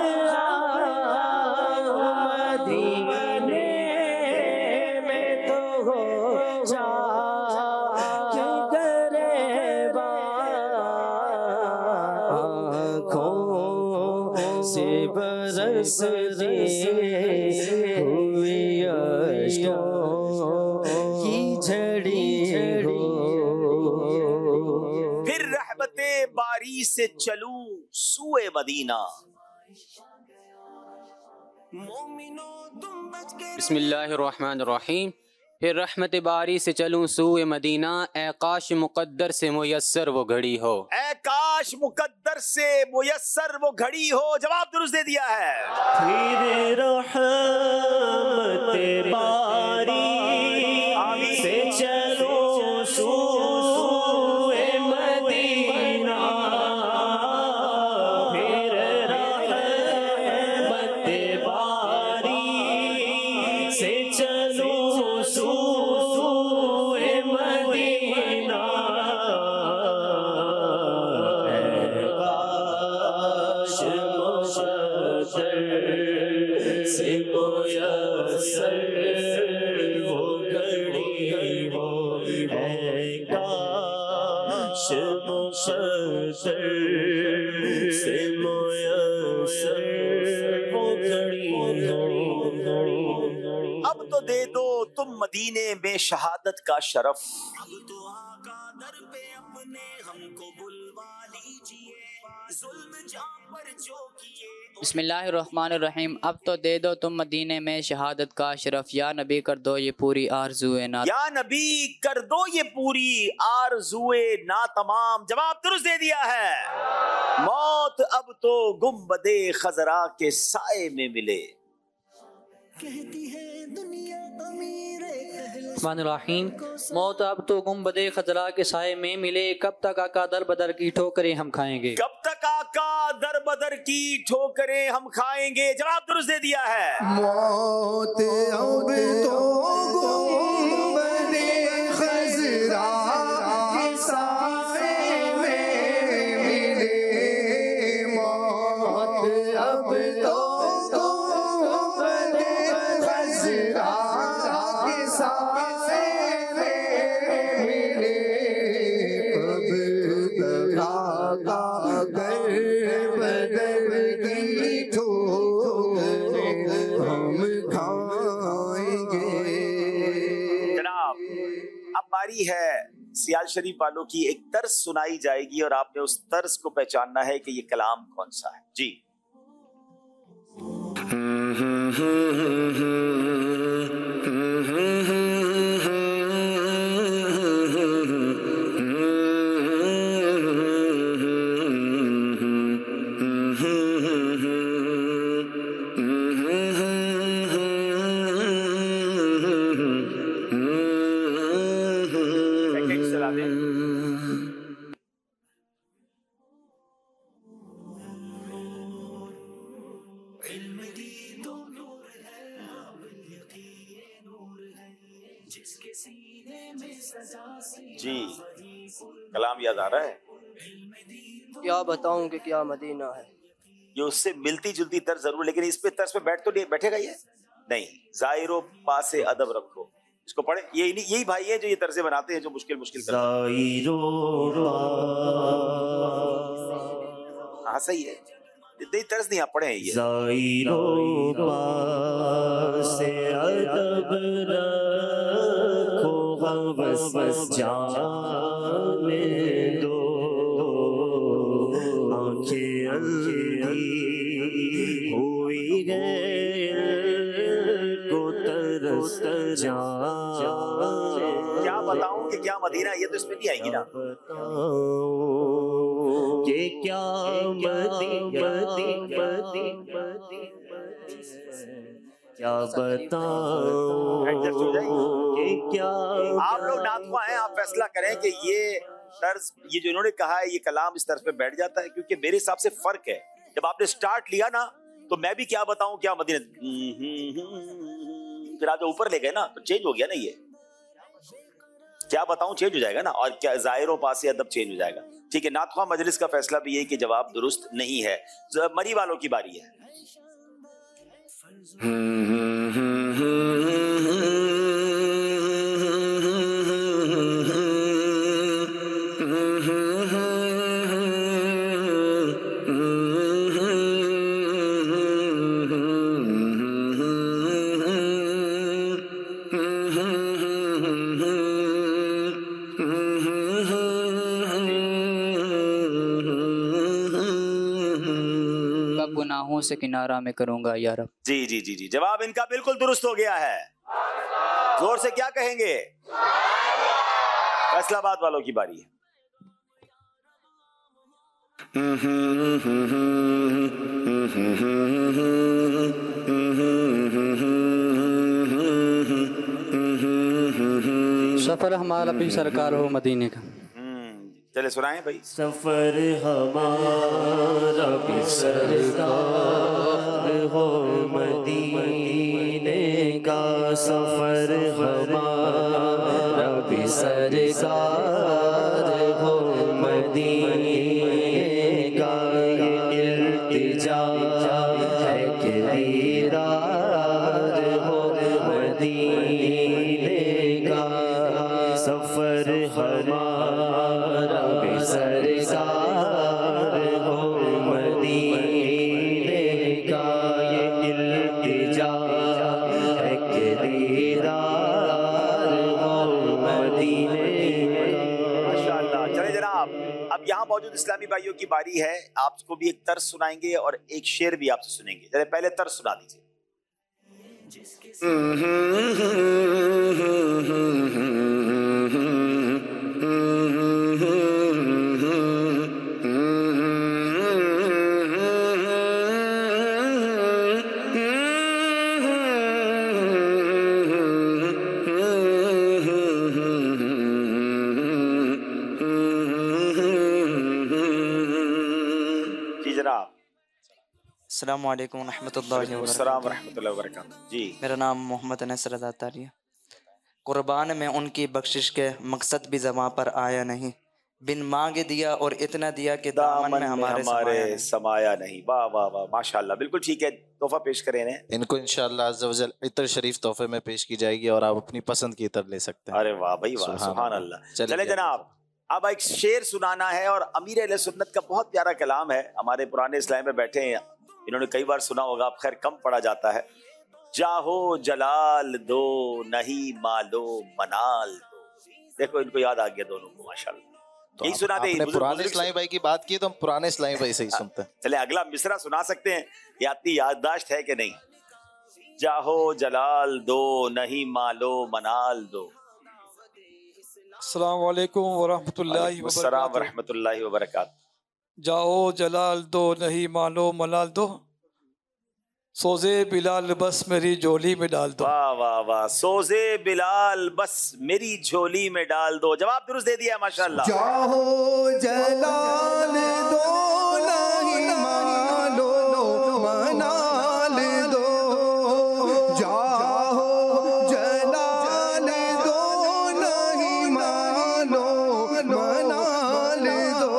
आओ मदीने में तो हो चाक गिरेबा, आँखों से बरसती हुई अश्कों की झड़ी हो। फिर रहमते बारी से चलूं सूए मदीना। बिस्मिल्लाहिर्रहमानिर्रहीम। फिर रहमत बारी से चलूं सूए मदीना, ए काश मुकद्दर से मुयस्सर वो घड़ी हो। ए काश मुकद्दर से मुयस्सर वो घड़ी हो। जवाब दुरुस्त दे दिया है। फिर रहमत बारी से चलो सूए मदीना, फिर रहमत बारी से चलो सूए मदीना, काश मुकद्दर से मुयस्सर वो घड़ी हो, काश मुकद्दर से मुयस्सर वो घड़ी हो। अब तो दे दो तुम मदीने में शहादत का शरफ। बिस्मिल्लाहिर्रहमानिर्रहीम। अब तो दे दो तुम मदीने में शहादत का शरफ, या नबी कर दो ये पूरी आरज़ूए ना। या नबी कर दो ये पूरी आरज़ूए ना तमाम। जवाब दुरुस्त दे दिया है। मौत अब तो गुंबदे खजरा के साए में मिले। कहती है दुनिया अमीर रहमान। मौत अब तो गुंबदे खजरा के साए में मिले, कब तक आका दर बदर की ठोकरें हम खाएंगे। कब तक आका दर बदर की ठोकरें हम खाएंगे। जवाब दुरुस्त दे दिया है। मौत अब तो गुंबदे खजरा के साए में मिले, मौत अब तो गुंबदे खजरा के साए में मिले, कब तक आका दर बदर की ठोकरें हम खाएंगे। जनाब अब बारी है सियाल शरीफ वालों की। एक तर्ज सुनाई जाएगी और आपने उस तर्ज को पहचानना है कि ये कलाम कौन सा है। जी जी कलाम याद आ रहा है। क्या बताऊं कि क्या मदीना है। ये उससे मिलती जुलती तर्ज जरूर, लेकिन इस पे तर्ज पे बैठ तो नहीं बैठेगा ये नहीं। जायरो पासे अदब रखो, इसको पढ़े। यही भाई है जो ये तर्जे बनाते हैं जो मुश्किल मुश्किल हाँ सही है। इतनी तर्ज नहीं आप पढ़े हैं ये। जायरो पासे अदब रखो, बस जाने दो आंखें मदीना, ये तो इसमें नहीं आएगी ना। ये क्या क्या बताऊं, ये क्या। आप लोग नातवा हैं, आप फैसला करें कि ये तर्ज, ये जो इन्होंने कहा है, ये कलाम इस तर्ज पे बैठ जाता है, क्योंकि मेरे हिसाब से फर्क है। जब आपने स्टार्ट लिया ना, तो मैं भी क्या बताऊं, क्या मदीना, फिर आप जो ऊपर ले गए ना, तो चेंज हो गया ना। ये क्या बताऊं चेंज हो जाएगा ना, और क्या जाहिरों पास अदब चेंज हो जाएगा। ठीक है, नातवा मजलिस का फैसला भी ये कि जवाब दुरुस्त नहीं है। मरी वालों की बारी है। गुनाहों से किनारा मैं करूंगा या रब। जी जी जी जी, जवाब इनका बिल्कुल दुरुस्त हो गया है। जोर से क्या कहेंगे? फैसलाबाद वालों की बारी है। सफर हमारा भी सरकार हो मदीने का। चले सुनाएं भाई। सफर हमारा भी सरकार हो मदीने का, सफर हमारा भी सरकार हो मदीने का। इल्तिजा है कि दीदार हो मदीने का, सफर हमारा सरकार हो मदीने का। ये इल्तिजा है कि दीदार हो मदीने का। माशाअल्लाह। चले जनाब, अब यहाँ मौजूद इस्लामी भाइयों की बारी है। आपको भी एक तर्ज सुनाएंगे और एक शेर भी आपसे सुनेंगे। चले पहले तर्ज सुना दीजिए। अस्सलामु अलैकुम रहमतुल्लाहि व बरकातहू। जी, मेरा नाम मोहम्मद अनस रज़ा तारी है। कुर्बान में उनकी बख्शिश के मकसद भी ज़बां पर आया नहीं, बिन मांगे दिया और इतना दिया कि दामन में हमारे समाया नहीं। वाह वाह वाह, माशाल्लाह, बिल्कुल ठीक है। तोहफा पेश करें इन्हें। इनको इंशाअल्लाह अज़्ज़ा वजल इतर शरीफ तोहफे में पेश की जाएगी और आप अपनी पसंद की इतर ले सकते हैं। अरे वाह भाई वाह, सुभान अल्लाह। चले जनाब, अब एक शेर सुनाना है और अमीर अहले सुन्नत का बहुत प्यारा कलाम है। हमारे पुराने इस्लाम में बैठे हैं, इन्होंने कई बार सुना होगा, अब खैर कम पढ़ा जाता है। जाहो जलाल दो नहीं मालो मनाल दो। देखो इनको याद आ गया दोनों को, माशाल्लाह। तो यही सुना दे। आपने पुराने इस्लामी भाई की बात की तो हम पुराने इस्लामी भाई से ही सुनते हैं। चले अगला मिसरा सुना सकते हैं, ये आपकी याददाश्त है कि नहीं? जाहो जलाल दो नहीं मालो मनाल दो। अस्सलाम वालेकुम वरहमतुल्लाहि वबरकातुहू। जाओ जलाल दो नहीं मानो मलाल दो, सोजे बिलाल बस मेरी झोली में डाल दो। वाह वाह वाह, सोजे बिलाल बस मेरी झोली में डाल दो। जवाब दुरुस्त दे दिया माशाल्लाह। जाओ जलाल दो नहीं मानो मनाल दो, जाओ जलाल दो नहीं मानो मनाल दो,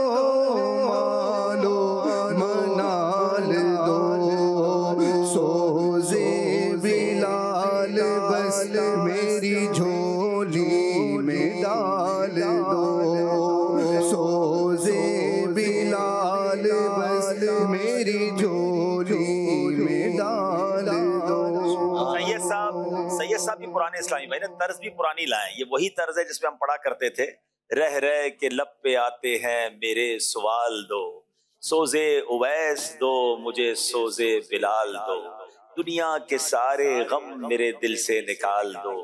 मालो मनाल दो, सोजे बिलाल बस मेरी झोली में डाल दो, सोजे बिलाल बस मेरी झोली में डाल दो। सैयद साहब भी पुराने इस्लामी भाई ने तर्ज भी पुरानी लाए। ये वही तर्ज है जिसपे हम पढ़ा करते थे। रह रह के लब पे आते हैं मेरे सवाल दो, सोजे उवैस दो मुझे सोजे बिलाल दो, दुनिया के सारे गम मेरे दिल से निकाल दो,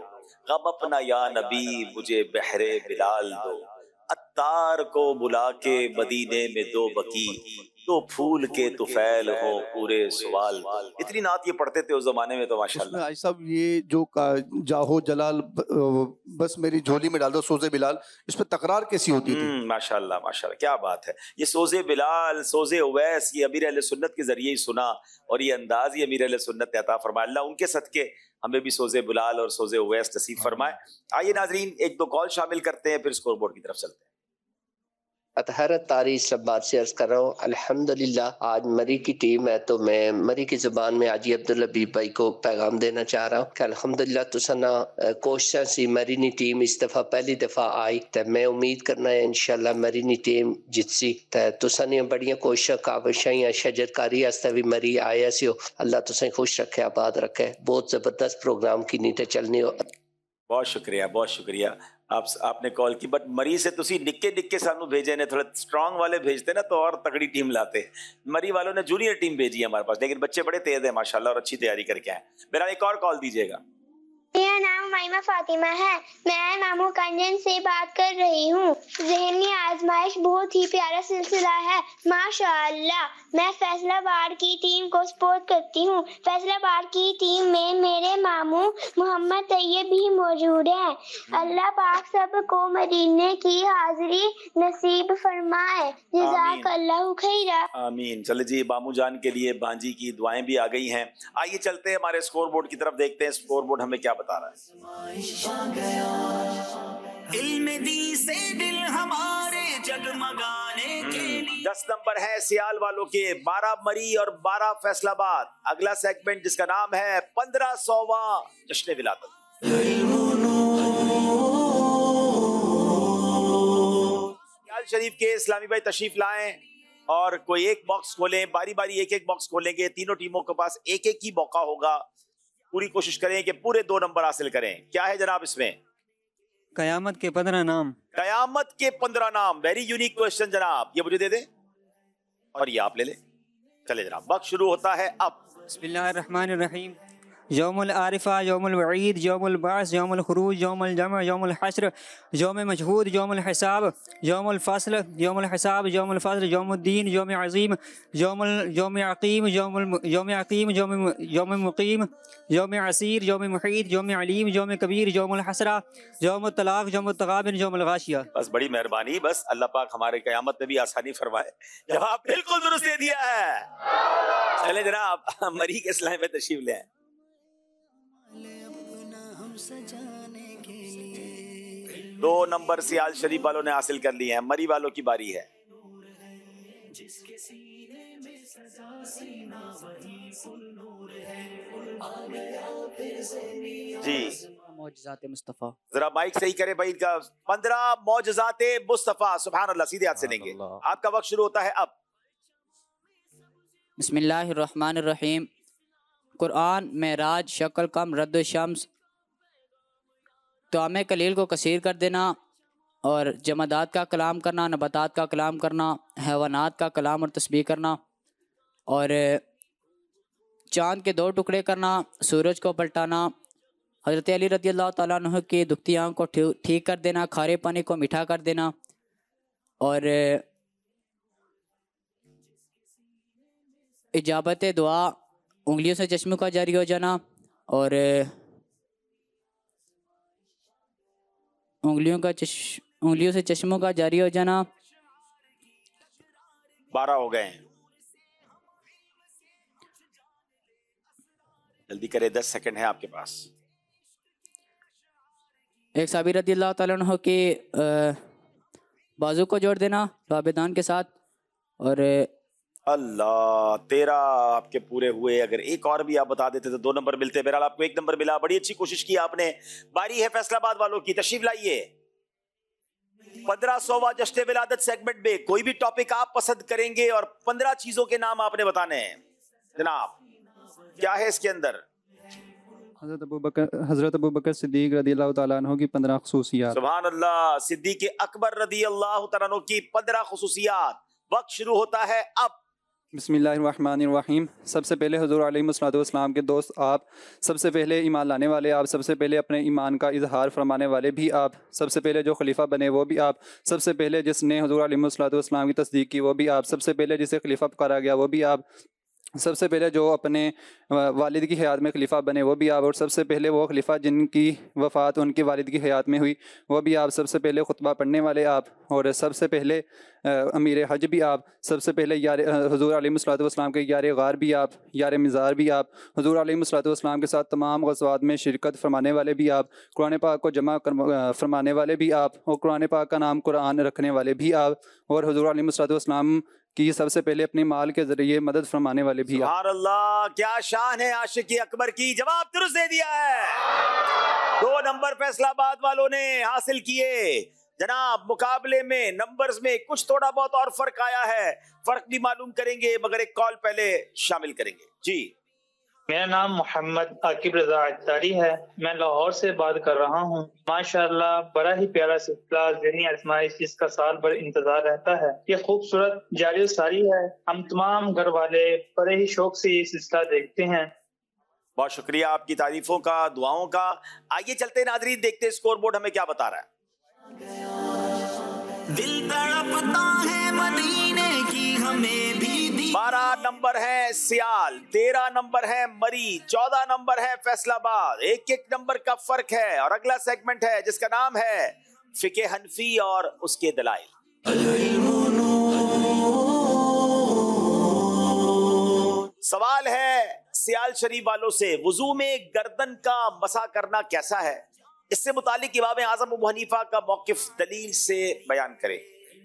गम अपना या नबी मुझे बहरे बिलाल दो, अत्तार को बुला के मदीने में दो बकी, तो फूल के तुफैल हो पूरे सवाल। इतनी नात ये पढ़ते थे उस जमाने में तो माशाल्लाह। आज साहब ये जो जाहो जलाल बस मेरी झोली में डाल दो सोजे बिलाल, इस पर तकरार कैसी होती थी? माशाल्लाह माशाल्लाह, क्या बात है। ये सोजे बिलाल, सोजे उवैस, ये अमीर अहले सुन्नत के जरिए ही सुना और ये अंदाज ही अमीर अहले सुन्नत ने अता फरमाया। अल्लाह उनके सदके हमें भी सोजे बिलाल और सोजे उवैस नसीब फरमाए। आइए नाजरीन एक दो कॉल शामिल करते हैं, फिर स्कोरबोर्ड की तरफ चलते हैं। अतहरत तारीख सब बात से अर्ज कर रहा हूँ। अल्हम्दुलिल्लाह आज मरी की टीम है तो मैं मरी की ज़ुबान में हाजी अब्दुल हबीब भाई को पैगाम देना चाह रहा हूँ कि अल्हम्दुलिल्लाह तुसना कोशिश सी मरी नी टीम इस दफ़ा पहली दफ़ा आई तो मैं उम्मीद करना है इंशाल्लाह मरी नी टीम जितसी तो तुसने बड़िया कोशिश काविशां शजरकारी आस्ते भी मरी आया सी। अल्लाह तुसें खुश रखे आबाद रखे। बहुत ज़बरदस्त प्रोग्राम की नीते चलनी हो। बहुत शुक्रिया बहुत शुक्रिया। आपने कॉल की, बट मरी से तुसी निक्के निक्के सानू भेजे ने, थोड़े स्ट्रांग वाले भेजते ना तो और तगड़ी टीम लाते। मरी वालों ने जूनियर टीम भेजी है हमारे पास, लेकिन बच्चे बड़े तेज हैं माशाल्लाह और अच्छी तैयारी करके आए। मेरा एक और कॉल दीजिएगा। मेरा नाम माइमा फातिमा है, मैं मामू कंजन से बात कर रही हूँ। ज़हनी आजमाइश बहुत ही प्यारा सिलसिला है माशाअल्लाह। मैं फैसलाबाद की टीम को सपोर्ट करती हूँ। फैसलाबाद की टीम में मेरे मामू मोहम्मद तैयब भी मौजूद हैं। अल्लाह पाक सबको मदीने की हाजिरी नसीब फरमाए। जज़ाकल्लाहु खैरा। आमीन। चले जी, मामू जान के लिए बांजी की दुआएं भी आ गई हैं। आइए चलते हैं हमारे स्कोर बोर्ड की तरफ, देखते हैं स्कोर बोर्ड हमें क्या बता रहा है। इल्म दी से दिल हमारे जगमगाने के लिए। 10 नंबर है सियाल वालों के, 12 मरी और 12 फैसलाबाद। अगला सेगमेंट जिसका नाम है 1500वां जश्न विलादत। सियाल शरीफ के इस्लामी भाई तशरीफ लाएं और कोई एक बॉक्स खोलें, बारी बारी एक एक बॉक्स खोलेंगे। तीनों टीमों के पास एक एक ही मौका होगा। पूरी कोशिश करें कि पूरे 2 नंबर हासिल करें। क्या है जनाब इसमें? कयामत के 15 नाम। कयामत के 15 नाम, वेरी यूनिक क्वेश्चन जनाब। ये मुझे दे दे और ये आप ले ले। चले जनाब, वक्त शुरू होता है अब। बिस्मिल्लाहिर्रहमानिर्रहीम। यौमुल आरिफा, यौमुल वईद, यौमुल बास, यौमुल खुरूज, यौमुल जमा, यौमुल हश्र, यौम मशहूद, यौमुल हिसाब, यौमुल फ़स्ल, यौमुल हिसाब, यौमुल फ़स्ल, यौमुद्दीन, यौम अज़ीम, यौम अक़ीम, यौम मुक़ीम, यौम असीर, यौम मुहीत, यौम अलीम, यौम कबीर, यौमुल हसरा, यौम तलाक़, यौम तग़ाबुन, यौमुल गाशिया। बस बड़ी मेहरबानी, बस अल्लाह पाक हमारे क़यामत में भी आसानी फरमाए। जवाब बिल्कुल दुरुस्त दे दिया है। चले जनाब, मरी के इस्लाम में तशरीफ ले आए। 2 नंबर सियाल शरीफ वालों ने हासिल कर लिए हैं। मरी वालों की बारी है। जी मौजज़ाते मुस्तफ़ा। जरा माइक सही करे भाई का। 15 मौजज़ाते मुस्तफ़ा। सुभान अल्लाह। सीधे हाथ से लेंगे। आपका वक्त शुरू होता है अब। बिस्मिल्लाहिर्रहमानिर्रहीम। कुरान, मेराज, शक्ल कम, रद्द शम्स, तोआमे कलील को कसीर कर देना और जमादात का कलाम करना, नबातात का कलाम करना, हैवानात का कलाम और तस्बीह करना और चाँद के 2 टुकड़े करना, सूरज को पलटाना, हज़रत अली रज़ी अल्लाह तआला अन्हु की दुखती आँख को ठीक कर देना, खारे पानी को मीठा कर देना और इजाबत दुआ, उंगलियों से चश्मे का जारी हो जाना और उंगलियों से चश्मों का जारी हो जाना। 12 हो गए हैं। जल्दी करें, 10 सेकंड है आपके पास। एक साबी रज़ी अल्लाह तआला अन्हु के बाजू को जोड़ देना राबेदान के साथ और अल्लाह 13 आपके पूरे हुए। अगर एक और भी आप बता देते तो 2 नंबर मिलते। बहरहाल आपको 1 नंबर मिला। बड़ी अच्छी कोशिश की आपने। बारी है फैसलाबाद वालों की, तशरीफ लाइए। 1500वां जश्न विलादत सेगमेंट में कोई भी टॉपिक आप पसंद करेंगे और 15 चीजों के नाम आपने बताने हैं। जनाब क्या है इसके अंदर? हज़रत अबू बकर सिद्दीक रज़ी अल्लाह तआला अन्हु की 15 खुसूसियात। सुभान अल्लाह। सिद्दीक अकबर रज़ी अल्लाह तआला अन्हु की 15 खुसूसियात। वक्त शुरू होता है अब। बिस्मिल्लाहिर्रहमानिर्रहीम। सबसे पहले हुज़ूर अलैहिस्सलाम के दोस्त आप, सबसे पहले ईमान लाने वाले आप, सबसे पहले अपने ईमान का इजहार फरमाने वाले भी आप, सबसे पहले जो खलीफा बने वो भी आप, सबसे पहले जिसने हुज़ूर अलैहिस्सलाम की तस्दीक की वो भी आप, सबसे पहले जिसे खलीफा पुकारा गया वो भी आप, सबसे पहले जो अपने वालिद की हयात में खलीफा बने वो भी आप, और सबसे पहले वो खलीफा जिनकी वफ़ात उनके वालिद की हयात में हुई वो भी आप, सबसे पहले खुतबा पढ़ने वाले आप, और सबसे पहले अमीर हज भी आप, सबसे पहले यार हुज़ूर अलैहिस्सलाम के यार गार भी आप, यार मिज़ार भी आप, हुज़ूर अलैहिस्सलाम के साथ तमाम ग़ज़वात में शिरकत फरमाने वाले भी आप, कुरान पाक को जमा फरमाने वाले भी आप, और कुरान पाक का नाम कुरान रखने वाले भी आप, और हुज़ूर अलैहिस्सलाम की सबसे पहले अपने माल के जरिए मदद फरमाने वाले भी आप। सुभान अल्लाह, क्या शान है आशिकी अकबर की। जवाब दुरुस्त दे दिया है। 2 नंबर फैसलाबाद वालों ने हासिल किए। जनाब, मुकाबले में नंबर्स में कुछ थोड़ा बहुत और फर्क आया है, फर्क भी मालूम करेंगे, मगर एक कॉल पहले शामिल करेंगे। जी, मेरा नाम मोहम्मद आकिब रजा अत्तारी है, मैं लाहौर से बात कर रहा हूँ। माशाअल्लाह, बड़ा ही प्यारा सिलसिला ज़हनी आज़माइश जिसका साल भर इंतजार रहता है, ये खूबसूरत जारी सारी है। हम तमाम घर वाले बड़े ही शौक से ये सिलसिला देखते हैं। बहुत शुक्रिया आपकी तारीफों का, दुआओं का। आइए चलते नाज़रीन, देखते स्कोर बोर्ड हमें क्या बता रहा है। दिल तड़पता है मदीने की हमें भी 12 नंबर है सियाल, 13 नंबर है मरी, 14 नंबर है फैसलाबाद। एक नंबर का फर्क है। और अगला सेगमेंट है जिसका नाम है फिके हनफी और उसके दलाइल। सवाल है सियाल शरीफ वालों से, वुजू में गर्दन का मसा करना कैसा है? इससे मुतालिक इमाम आज़म अबू हनीफा का मौकिफ दलील से बयान करें।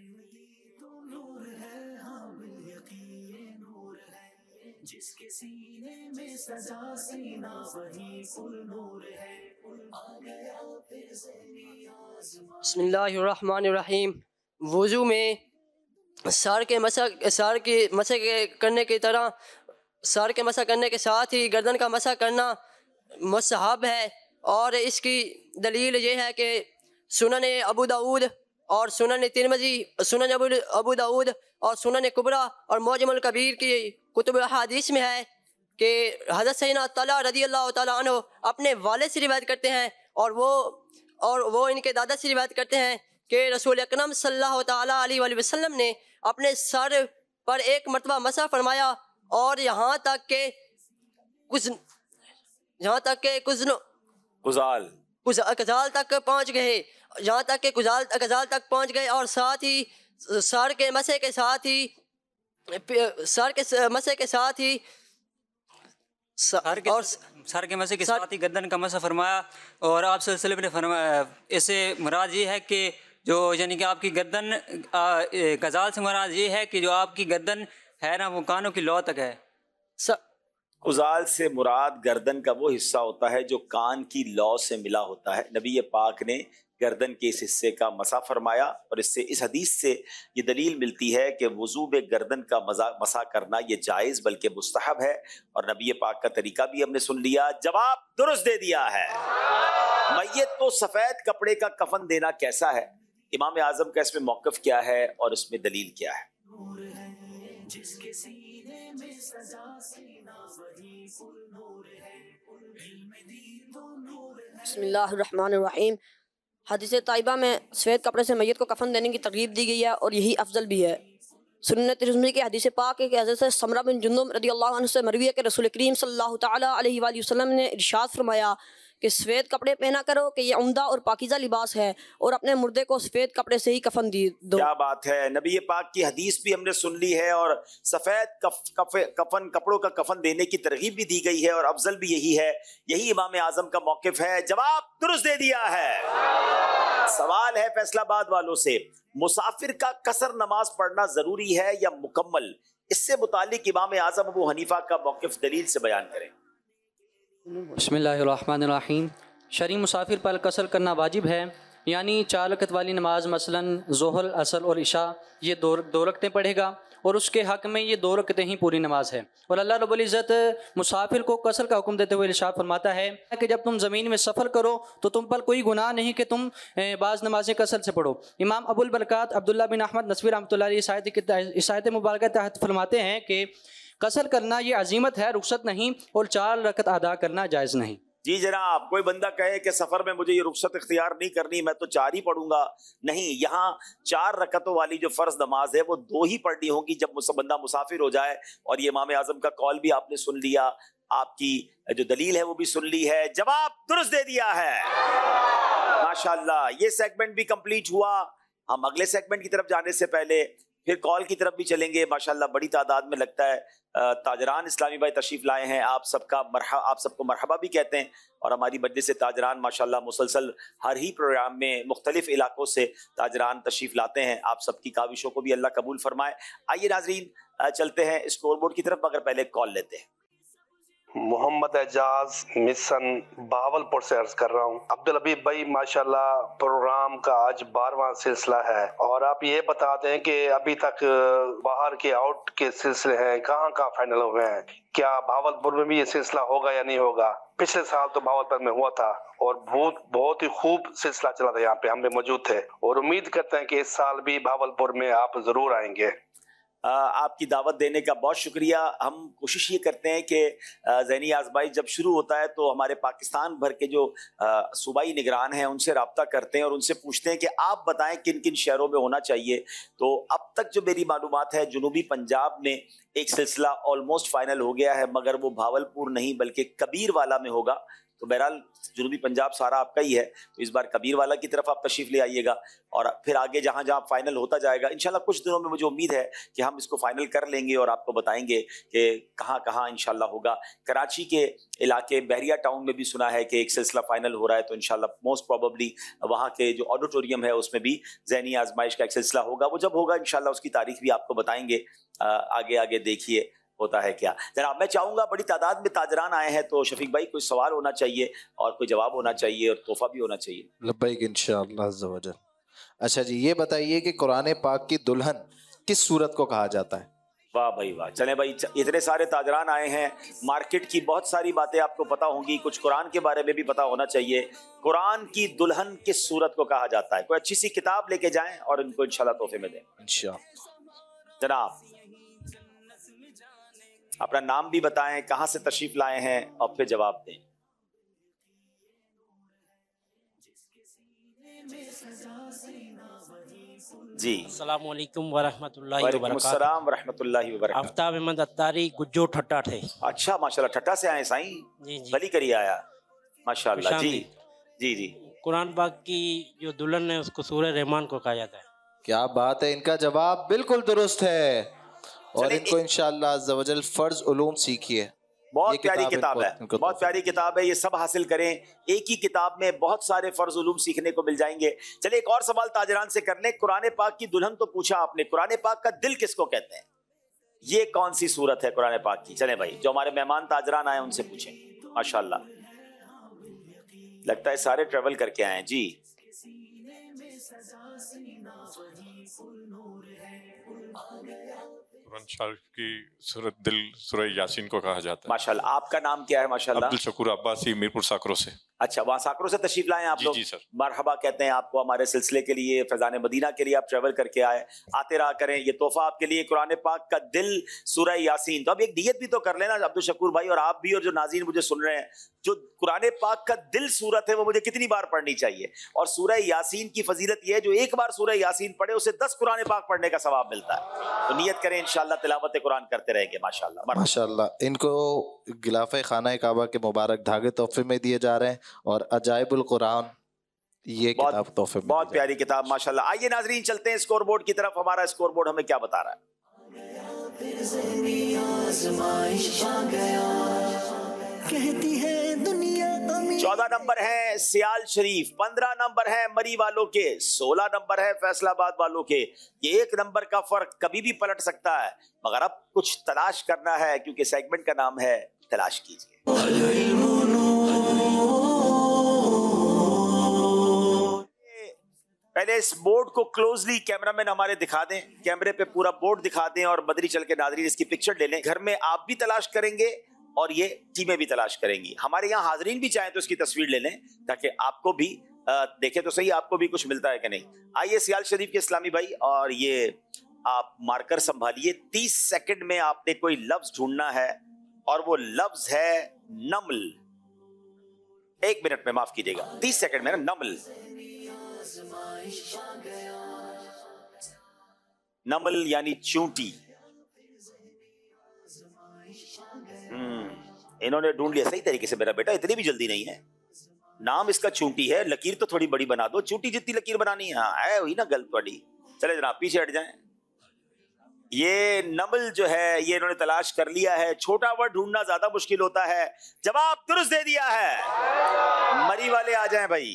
जिसके सीने में सजा सीना वही फुल नूर है, आ गया फिर ज़हनी आज़मा। बिस्मिल्लाहिर्रहमानिर्रहीम। वुज़ू में सर के मसा करने की तरह सर के मसा करने के साथ ही गर्दन का मसा करना मुस्तहब है, और इसकी दलील ये है कि सुनन अबू दाऊद और सुनन तिरमिज़ी, सुनन अबू दाऊद और सुनन कुबरा और मौजमुल कबीर की कुतुब हदीस में है कि हज़रत सैयदना तला रज़ी अल्लाह तआला अन्हु अपने वालिद से रिवायत करते हैं, और वो इनके दादा से रिवायत करते हैं कि रसूल अकरम सल्लल्लाहु तआला अलैहि वसल्लम ने अपने सर पर एक मरतबा मसा फरमाया, और यहाँ तक के कज़ाल तक पहुँच गए, यहाँ तक के कज़ाल तक पहुँच गए, और साथ ही सर के मसे के साथ ही सर के मसे के साथ ही गर्दन का मसा फरमाया। और आप सल्लल्लाहु अलैहि वसल्लम ने फरमाया, इससे मुराद ये है कि जो यानी कि आपकी गर्दन कज़ाल से मुराद ये है कि जो आपकी गर्दन है ना वो कानों की लौ तक है। कुजाल से मुराद गर्दन का वो हिस्सा होता है जो कान की लौ से मिला होता है। नबी पाक ने गर्दन के इस हिस्से का मसा फरमाया, और इससे इस हदीस से ये दलील मिलती है कि वुजू में गर्दन का मसा करना ये जायज़ बल्कि मुस्तहब है, और नबी पाक का तरीका भी हमने सुन लिया। जवाब दुरुस्त दे दिया है। मैयत को सफ़ेद कपड़े का कफन देना कैसा है? इमाम आज़म का इसमें मौक़िफ़ क्या है और इसमें दलील क्या है? जिसके सीने में सजा सीना वही फुल नूर है, इल्म दीन वो नूर है। बिस्मिल्लाहिर्रहमानिर्रहीम। हदीस ताइबा में सफ़ेद कपड़े से मैयत को कफन देने की तरगीब दी गई है, और यही अफजल भी है। सुन्नत तिरमिज़ी के हदीस पाक है कि हज़रत समरा बिन जुंदुब रज़ियल्लाहु अन्हु से मरवी है कि रसूल करीम सल्लल्लाहु तआला अलैहि वसल्लम ने इरशाद फरमाया कि सफ़ेद कपड़े पहना करो कि ये उम्दा और पाकीज़ा लिबास है, और अपने मुर्दे को सफ़ेद कपड़े से ही कफन दो। क्या बात है। नबी पाक की हदीस भी हमने सुन ली है, और सफ़ेद कफन कपड़ों का कफन देने की तरगीब भी दी गई है, और अफजल भी यही है। यही इमाम आज़म का मौक़िफ़ है। जवाब दुरुस्त दे दिया है। सवाल है फैसलाबाद वालों से, मुसाफिर का कसर नमाज पढ़ना जरूरी है या मुकम्मल? इससे मुतालिक इमाम आज़म अबू हनीफा का मौक़िफ़ दलील से बयान करें। बिस्मिल्लाहिर्रहमानिर्रहीम। शरई मुसाफिर पर कसर करना वाजिब है, यानी 4 रकत वाली नमाज मसलन ज़ोहर, असर और इशा ये दो रकतें पढ़ेगा, और उसके हक़ में ये 2 रकअतें ही पूरी नमाज है। और अल्लाह रब्बुल इज़्ज़त मुसाफिर को कसर का हुक्म देते हुए इरशाद फरमाता है कि जब तुम ज़मीन में सफ़र करो तो तुम पर कोई गुनाह नहीं कि तुम बाज़ नमाज़ें कसर से पढ़ो। इमाम अबुल बरकात अब्दुल्ला बिन अहमद नस्वी रहमतुल्लाह अलैहि इस आयत मुबारक के तहत फरमाते हैं कि कसर करना ये अजीमत है, रुखसत नहीं, और 4 रकअत अदा करना जायज़ नहीं। जी जनाब, कोई बंदा कहे कि सफर में मुझे ये रुखसत इख्तियार नहीं करनी, मैं तो 4 ही पढ़ूंगा, नहीं, यहाँ 4 रकतों वाली जो फर्ज नमाज है वो 2 ही पढ़नी होगी जब बंदा मुसाफिर हो जाए। और ये इमाम आजम का कौल भी आपने सुन लिया, आपकी जो दलील है वो भी सुन ली है, जवाब दुरुस्त दे दिया है माशाल्लाह। ये सेगमेंट भी कंप्लीट हुआ। हम अगले सेगमेंट की तरफ जाने से पहले फिर कॉल की तरफ भी चलेंगे। माशाल्लाह बड़ी तादाद में लगता है ताजरान इस्लामी भाई तशरीफ लाए हैं। आप सबको मरहबा भी कहते हैं। और हमारी मजलिस से ताजरान माशाल्लाह मुसलसल हर ही प्रोग्राम में मुख्तलिफ इलाकों से ताजरान तशरीफ लाते हैं। आप सबकी काविशों को भी अल्लाह कबूल फरमाए। आइए नाजरीन चलते हैं स्कोर बोर्ड की तरफ, मगर पहले कॉल लेते हैं। मोहम्मद एजाज मिशन बहावलपुर से अर्ज कर रहा हूँ। अब्दुल हबीब भाई माशाल्लाह प्रोग्राम का आज 12वां सिलसिला है, और आप ये बता दें कि अभी तक बाहर के आउट के सिलसिले हैं, कहाँ फाइनल हुए हैं, क्या भावलपुर में भी ये सिलसिला होगा या नहीं होगा? पिछले साल तो भावलपुर में हुआ था और बहुत ही खूब सिलसिला चला था, यहाँ पे हम भी मौजूद थे, और उम्मीद करते हैं कि इस साल भी भावलपुर में आप जरूर आएंगे। आपकी दावत देने का बहुत शुक्रिया। हम कोशिश ये करते हैं कि ज़हनी आजमाइश जब शुरू होता है तो हमारे पाकिस्तान भर के जो सूबाई निगरान हैं उनसे रब्ता करते हैं और उनसे पूछते हैं कि आप बताएं किन किन शहरों में होना चाहिए। तो अब तक जो मेरी मालूमात है, जनूबी पंजाब में एक सिलसिला ऑलमोस्ट फाइनल हो गया है, मगर वो भावलपुर नहीं बल्कि कबीरवाला में होगा। तो बहरहाल जनूबी पंजाब सारा आपका ही है, तो इस बार कबीरवाला की तरफ आप तशरीफ ले आइएगा और फिर आगे जहाँ जहाँ फाइनल होता जाएगा इंशाल्लाह कुछ दिनों में मुझे उम्मीद है कि हम इसको फाइनल कर लेंगे और आपको बताएंगे कि कहाँ कहाँ इंशाल्लाह होगा। कराची के इलाके बहरिया टाउन में भी सुना है कि एक सिलसिला फाइनल हो रहा है, तो इंशाल्लाह मोस्ट प्रॉबली वहाँ के जो ऑडिटोरियम है उसमें भी ज़हनी आजमाइश का एक सिलसिला होगा। वो जब होगा इंशाल्लाह उसकी तारीख भी आपको बताएंगे। आगे आगे देखिए होता है क्या। जनाब मैं चाहूंगा, बड़ी तादाद में ताजरान आए हैं, तो शफीक भाई कोई सवाल होना चाहिए और कोई जवाब होना चाहिए और तोहफा भी होना चाहिए। लब्बैक इंशाअल्लाह अज़्ज़ व जल। अच्छा जी, ये बताइए कि कुरान पाक की दुल्हन किस सूरत को कहा जाता है? वाह भाई वाह। चले भाई, इतने सारे ताजरान आए हैं, मार्केट की बहुत सारी बातें आपको पता होंगी, कुछ कुरान के बारे में भी पता होना चाहिए। कुरान की दुल्हन किस सूरत को कहा जाता है? कोई अच्छी सी किताब लेके जाएं और इनको इंशाल्लाह तोहफे में दें इंशाअल्लाह। जनाब अपना नाम भी बताएं, कहां से तशरीफ लाए हैं और फिर जवाब दें। जी अस्सलाम वालेकुम वरहमतुल्लाहि वबरकातुहू। वरहमतुल्लाहि वबरकातुहू। आफ्ताब अहमद अत्तारी गुज्जो ठट्टा थे। अच्छा माशाल्लाह, ठट्टा से आए साईं, जी जी, भली करिए आया माशाल्लाह। जी जी जी। कुरान पाक की जो दुल्हन है उसको सूरह रहमान को कहा जाता है। क्या बात है, इनका जवाब बिल्कुल दुरुस्त है और इनको इंशाअल्लाह अज़्ज़ व जल फर्ज उलूम सीखिए। बहुत प्यारी किताब है, बहुत प्यारी किताब है, ये सब हासिल करें। एक ही किताब में बहुत सारे फर्ज उलूम सीखने को मिल जाएंगे। चलिए एक और सवाल ताजरान से कर लें। कुरान पाक की दुल्हन तो पूछा आपने, कुरान पाक का दिल किसको कहते हैं? ये कौन सी सूरत है कुरान पाक की? चले भाई, जो हमारे मेहमान ताजरान आए उनसे पूछें। माशाल्लाह, लगता है सारे ट्रेवल करके आए हैं। जी कुरान शरीफ की सूरत दिल सूरह यासीन को कहा जाता है। माशाल्लाह। आपका नाम क्या है? माशाल्लाह। अब्दुल शकूर अब्बासी, मीरपुर साकरो से। अच्छा, वहाँ साकरों से तशरीफ लाए आप लोग? जी सर। मरहबा कहते हैं आपको हमारे सिलसिले के लिए, फैजान मदीना के लिए आप ट्रेवल करके आए, आते रहा करें। ये तोहफा आपके लिए, कुरान पाक का दिल सूरह यासीन। तो अब एक नियत भी तो कर लेना अब्दुल शकूर भाई, और आप भी और जो नाज़रीन मुझे सुन रहे हैं, जो कुरान पाक का दिल सूरत है वो मुझे कितनी बार पढ़नी चाहिए? और सूरह यासीन की फजीलत ये है, जो एक बार सूरह यासीन पढ़े उसे 10 कुरान पाक पढ़ने का सवाब मिलता है। तो नियत करें इंशाअल्लाह तिलावत कुरान करते रहेंगे। माशाअल्लाह माशाअल्लाह। इनको गिलाफ़े खाना काबा के मुबारक धागे तोहफे में दिए जा रहे हैं और अजाइबुल कुरान ये किताब तोहफे में। बहुत प्यारी किताब माशाअल्लाह। आइए नाजरीन चलते हैं स्कोर बोर्ड की तरफ। हमारा स्कोर बोर्ड हमें क्या बता रहा है? कहती है दुनिया 14 नंबर है सियाल शरीफ, 15 नंबर है मरी वालों के, 16 नंबर है फैसलाबाद वालों के। ये 1 नंबर का फर्क कभी भी पलट सकता है, मगर अब कुछ तलाश करना है क्योंकि सेगमेंट का नाम है तलाश कीजिए। पहले इस बोर्ड को क्लोजली कैमरामैन हमारे दिखा दें, कैमरे पे पूरा बोर्ड दिखा दें और मदनी चैनल के नाज़रीन इसकी पिक्चर ले लें। घर में आप भी तलाश करेंगे और ये टीमें भी तलाश करेंगी। हमारे यहाँ हाजरीन भी चाहें तो इसकी तस्वीर ले लें ताकि आपको भी देखें तो सही आपको भी कुछ मिलता है कि नहीं। आइए सियाल शरीफ के इस्लामी भाई, और ये आप मार्कर संभालिए। 30 सेकंड में आपने कोई लफ्ज ढूंढना है और वो लफ्ज है नमल। 1 मिनट में, माफ कीजिएगा, 30 सेकंड में ना, नमल। नमल यानी चूंटी। इन्होंने ढूंढ लिया सही तरीके से मेरा बेटा, इतनी भी जल्दी नहीं है। नाम इसका चूंटी है, लकीर तो थोड़ी बड़ी बना दो, चूंटी जितनी लकीर बनानी है। हाँ है वही ना गलत वाली। चले जनाब पीछे हट जाएं। ये नमल जो है ये इन्होंने तलाश कर लिया है। छोटा वर्ड ढूंढना ज्यादा मुश्किल होता है। जवाब दुरुस्त दे दिया है। मरी वाले आ जाएं भाई।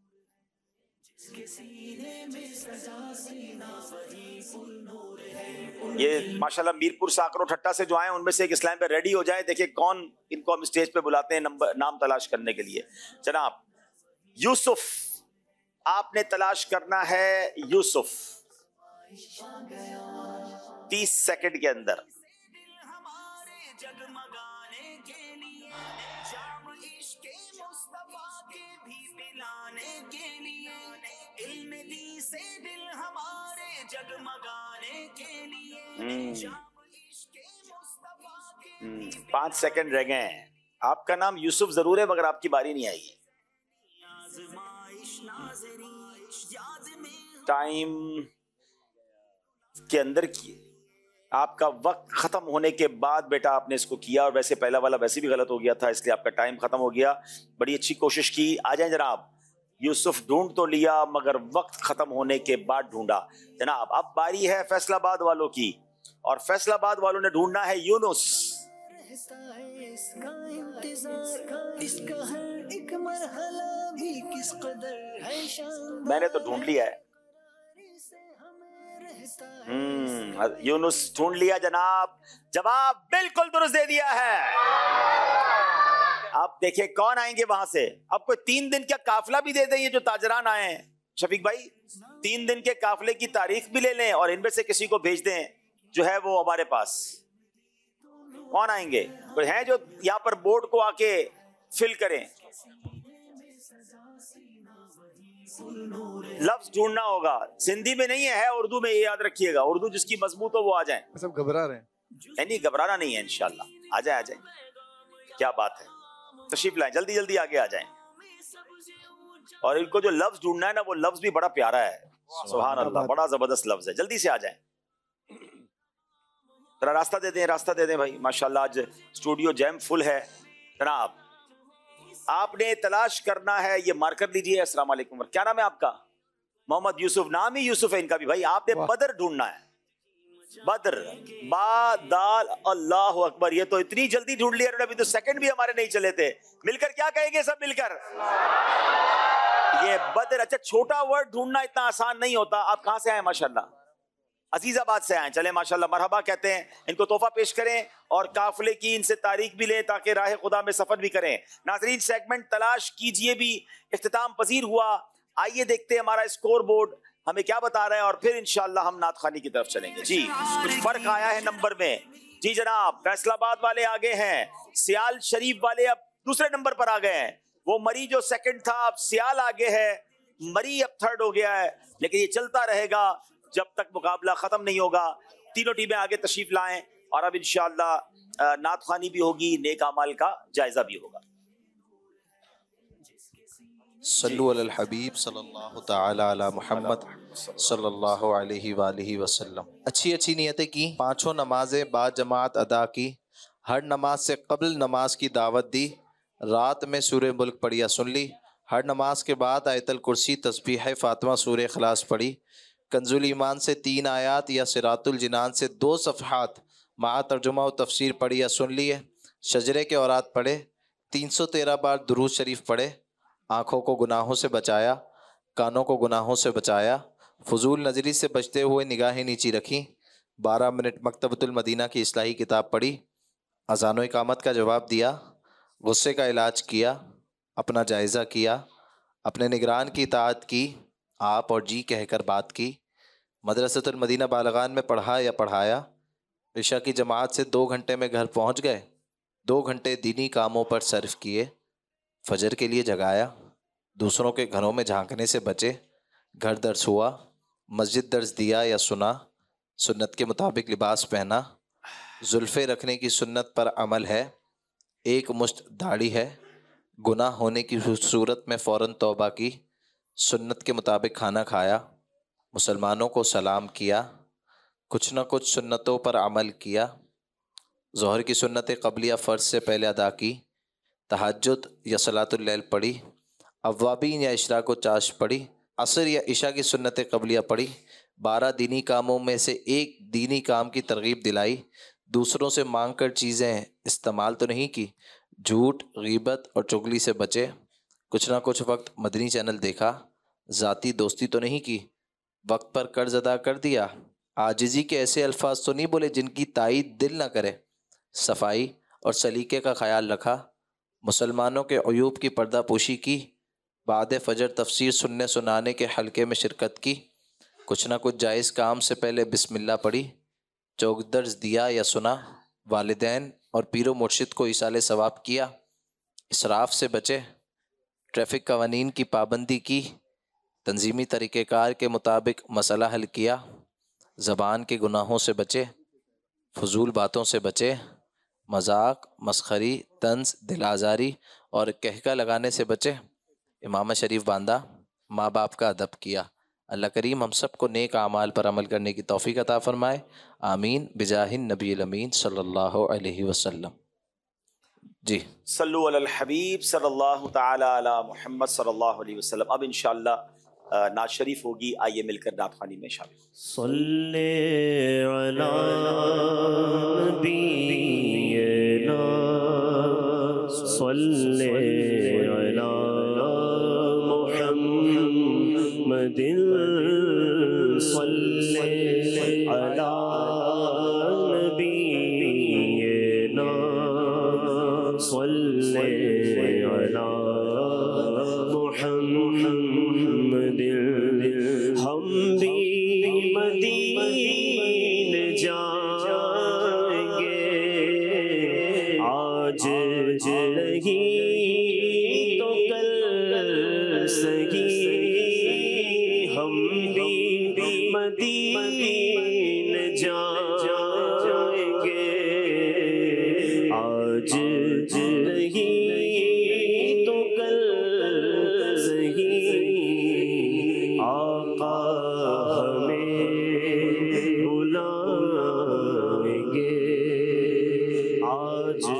ये माशाल्लाह मीरपुर साकरो ठट्टा से जो आए उनमें से एक इस्लाम पे रेडी हो जाए। देखिए कौन इनको हम स्टेज पे बुलाते हैं नाम तलाश करने के लिए। जनाब यूसुफ, आपने तलाश करना है यूसुफ 30 सेकंड के अंदर। पांच सेकंड रह गए हैं। आपका नाम यूसुफ जरूर है मगर आपकी बारी नहीं आई। टाइम के अंदर किए। आपका वक्त खत्म होने के बाद बेटा आपने इसको किया, और वैसे पहला वाला वैसे भी गलत हो गया था इसलिए आपका टाइम खत्म हो गया। बड़ी अच्छी कोशिश की। आ जाए जनाब। यूसुफ ढूंढ तो लिया मगर वक्त खत्म होने के बाद ढूंढा। जनाब अब बारी है फैसलाबाद वालों की, और फैसलाबाद वालों ने ढूंढना है यूनुस। मैंने तो ढूंढ लिया है। यूनुस ढूंढ लिया जनाब। जवाब बिल्कुल दुरुस्त दे दिया है। आप देखिए कौन आएंगे वहां से। अब कोई 3 दिन का काफिला भी दे दें, ये जो ताजरान आए हैं शफीक भाई, 3 दिन के काफिले की तारीख भी ले लें और इनमें से किसी को भेज दें जो है वो हमारे पास। कौन आएंगे? कोई हैं जो यहाँ पर बोर्ड को आके फिल करें। लफ्ज ढूंढना होगा, सिंधी में नहीं है उर्दू में, ये याद रखिएगा। उर्दू जिसकी मजबूत हो वो आ जाए। सब घबरा रहे हैं। नहीं घबराना नहीं है, इंशाल्लाह आ जाए आ जाए। क्या बात है, तशरीफ लाएं, जल्दी जल्दी आगे आ जाएं। और इनको जो लफ्ज ढूंढना है ना वो लफ्ज भी बड़ा प्यारा है। सुभान अल्लाह, बड़ा जबरदस्त लफ्ज है। जल्दी से आ जाएं। जरा रास्ता दे दें, रास्ता दे दें भाई। माशाल्लाह आज स्टूडियो जैम फुल है। जनाब आपने तलाश करना है, ये मार्कर लीजिए। अस्सलाम वालेकुम। क्या नाम है आपका? मोहम्मद यूसुफ। नाम ही यूसुफ है इनका भी भाई। आपने बदर ढूंढना है। बदर, बा दाल अल्लाह अकबर। ये तो इतनी जल्दी ढूंढ लिया, अभी तो सेकंड भी हमारे नहीं चले थे। मिलकर क्या कहेंगे सब मिलकर? ये बदर। अच्छा छोटा वर्ड ढूंढना इतना आसान नहीं होता। आप कहां से आए? माशाल्लाह अजीजाबाद से आए। चले माशाल्लाह, मरहबा कहते हैं। इनको तोहफा पेश करें और काफिले की इनसे तारीख भी लें ताकि राह खुदा में सफर भी करें। नाजरीन सेगमेंट तलाश कीजिए भी इख्तिताम पजीर हुआ। आइए देखते हैं हमारा स्कोर बोर्ड हमें क्या बता रहा है और फिर इंशाल्लाह हम नात खानी की तरफ चलेंगे। जी कुछ फर्क आया है नंबर में। जी जनाब फैसलाबाद वाले आगे हैं, सियाल शरीफ वाले अब दूसरे नंबर पर आ गए हैं। वो मरी जो सेकंड था अब सियाल आगे है, मरी अब थर्ड हो गया है। लेकिन ये चलता रहेगा जब तक मुकाबला खत्म नहीं होगा। तीनों टीमें आगे तशरीफ लाएं और अब इंशाल्लाह नात खानी भी होगी, नेक अमाल का जायजा भी होगा। सल्लु अलल हबीब सल्लल्लाहु तआला अला मुहम्मद सल्लल्लाहु अलैहि वालिहि वसल्लम। अच्छी अच्छी नियतें की, पांचों नमाजें बाद जमात अदा की, हर नमाज से कबल नमाज की दावत दी, रात में सूरह मुल्क पढ़िया सुन ली, हर नमाज के बाद आयतल कुर्सी तस्बीह फातिमा सूरह इखलास पढ़ी, कंजुल ईमान से 3 आयात या सिरातुल जिनान से 2 सफ़हात मा तर्जुमा व तफसीर पढ़ी या सुन लिए, शजरे के औरात पढ़े, 313 बार दुरूद शरीफ पढ़े, आँखों को गुनाहों से बचाया, कानों को गुनाहों से बचाया, फजूल नजरी से बचते हुए निगाहें नीची रखीं, 12 मिनट मकतबतुल मदीना की इस्लाही किताब पढ़ी, अज़ान व इकामत का जवाब दिया, गुस्से का इलाज किया, अपना जायज़ा किया, अपने निगरान की इताअत की, आप और जी कहकर बात की। मदरसतुल मदीना बालगान में पढ़ा या पढ़ाया। इशा की जमात से 2 घंटे में घर पहुंच गए। 2 घंटे दीनी कामों पर सर्फ किए। फजर के लिए जगाया। दूसरों के घरों में झांकने से बचे। घर दर्स हुआ। मस्जिद दर्स दिया या सुना। सुन्नत के मुताबिक लिबास पहना। जुल्फ़े रखने की सुन्नत पर अमल है। एक मुश्त दाढ़ी है। गुनाह होने की सूरत में फ़ौरन तौबा की। सुन्नत के मुताबिक खाना खाया। मुसलमानों को सलाम किया। कुछ न कुछ सुन्नतों पर अमल किया। ज़ोहर की सुन्नत क़ब्लिया फ़र्ज से पहले अदा की। तहज्जुद या सलातुल लैल पढ़ी। अव्वाबीन या इशराक व चाश पढ़ी। असर या इशा की सुन्नत क़ब्लिया पढ़ी। 12 दीनी कामों में से एक दीनी काम की तरगीब दिलाई। दूसरों से मांग कर चीज़ें इस्तेमाल तो नहीं की। झूठ, गीबत और चुगली से बचे। कुछ ना कुछ वक्त मदनी चैनल देखा। ज़ाती दोस्ती तो नहीं की। वक्त पर कर्ज अदा कर दिया। आजिज़ी के ऐसे अल्फाज तो नहीं बोले जिनकी ताईद दिल ना करे। सफाई और सलीके का ख्याल रखा। मुसलमानों के अयूब की पर्दापोशी की। बाद फजर तफसीर सुनने सुनाने के हलके में शिरकत की। कुछ ना कुछ जायज़ काम से पहले बिस्मिल्लाह पढ़ी। चौक दर्ज दिया या सुना। वालिदैन और पीरो मुर्शिद को इसाले सवाब किया। इसराफ से बचे। ट्रैफिक कवानीन की पाबंदी की। तंजीमी तरीक़ेकार के मुताबिक मसला हल किया। ज़बान के गुनाहों से बचे। फजूल बातों से बचे। मजाक, मस्खरी, तंज, दिल आज़ारी और कहका लगाने से बचे। इमाम शरीफ बांधा। माँ बाप का अदब किया। अल्लाह करीम हम सब को नेक आमाल पर अमल करने की तौफीक अता फरमाए। आमीन बिजाहिन नबी अमीन सल्लल्लाहु अलैहि वसल्लम। जी सल्लु अलल हबीब सल्लल्लाहु तआला अला मुहम्मद सल्लल्लाहु अलैहि वसल्लम। अब इंशाअल्लाह नात शरीफ होगी। आइए मिलकर नात ख़वानी में शामिल। सल्ले अला नबीना सल्ले अला मुहम्मदिन सल्ले अला नबीना सल्ले अला मुहम्मदिन। हम भी मदीने जाएंगे आज नहीं तो कल सही। हम भी मदीने जाएंगे आज नहीं तो कल सही। आका हमें बुलाएंगे आज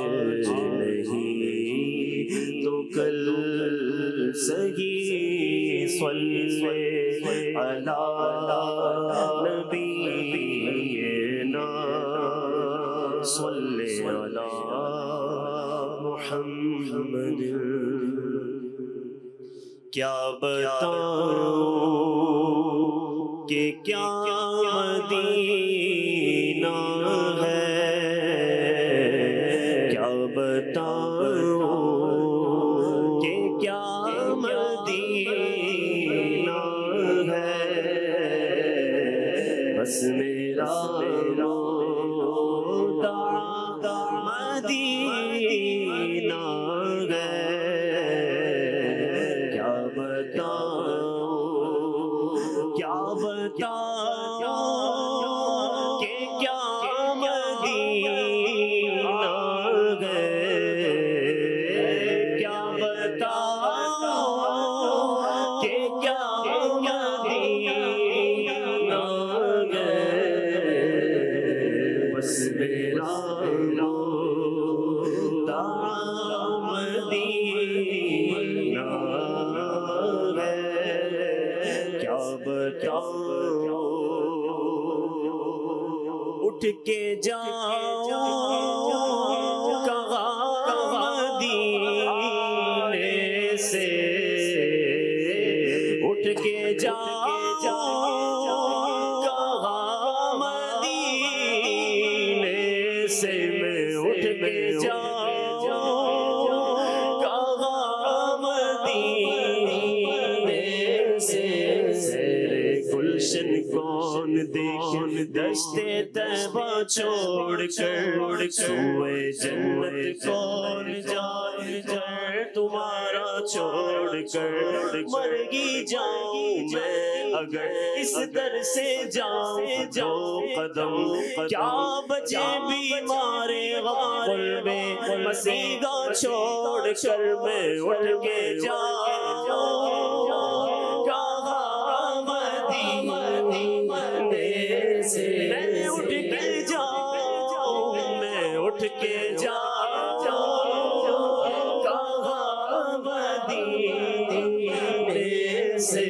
नहीं तो कल सही। सल्ले अला नबीना सल्ले अला मुहम्मद। क्या बताऊं कि क्या मदीना है। क्या बताऊं कि क्या मदीना है। बस मेरा रोता मदीना है। क्या बताऊं कि क्या मदीना है। क्या बताऊं कि क्या मदीना है। बस मेरा रोता मदीना है। क्या बताऊं उठ के जाओ कहाँ मदीने से। उठ के जाओ कहाँ मदीने से। मैं उठ के जाओ कहाँ मदीने से। दश्ते तैबा छोड़ कर सुए जन्नत कौन जाए तुम्हारा छोड़ कर मरगी जाऊं मैं अगर इस दर से जाऊं जो कदम क्या बचे बीमारे गाल में मसीहा छोड़ कर मैं उठ के जाऊं मैं उठ के जाऊं मैं उठ के जाऊं कहाँ मदीने से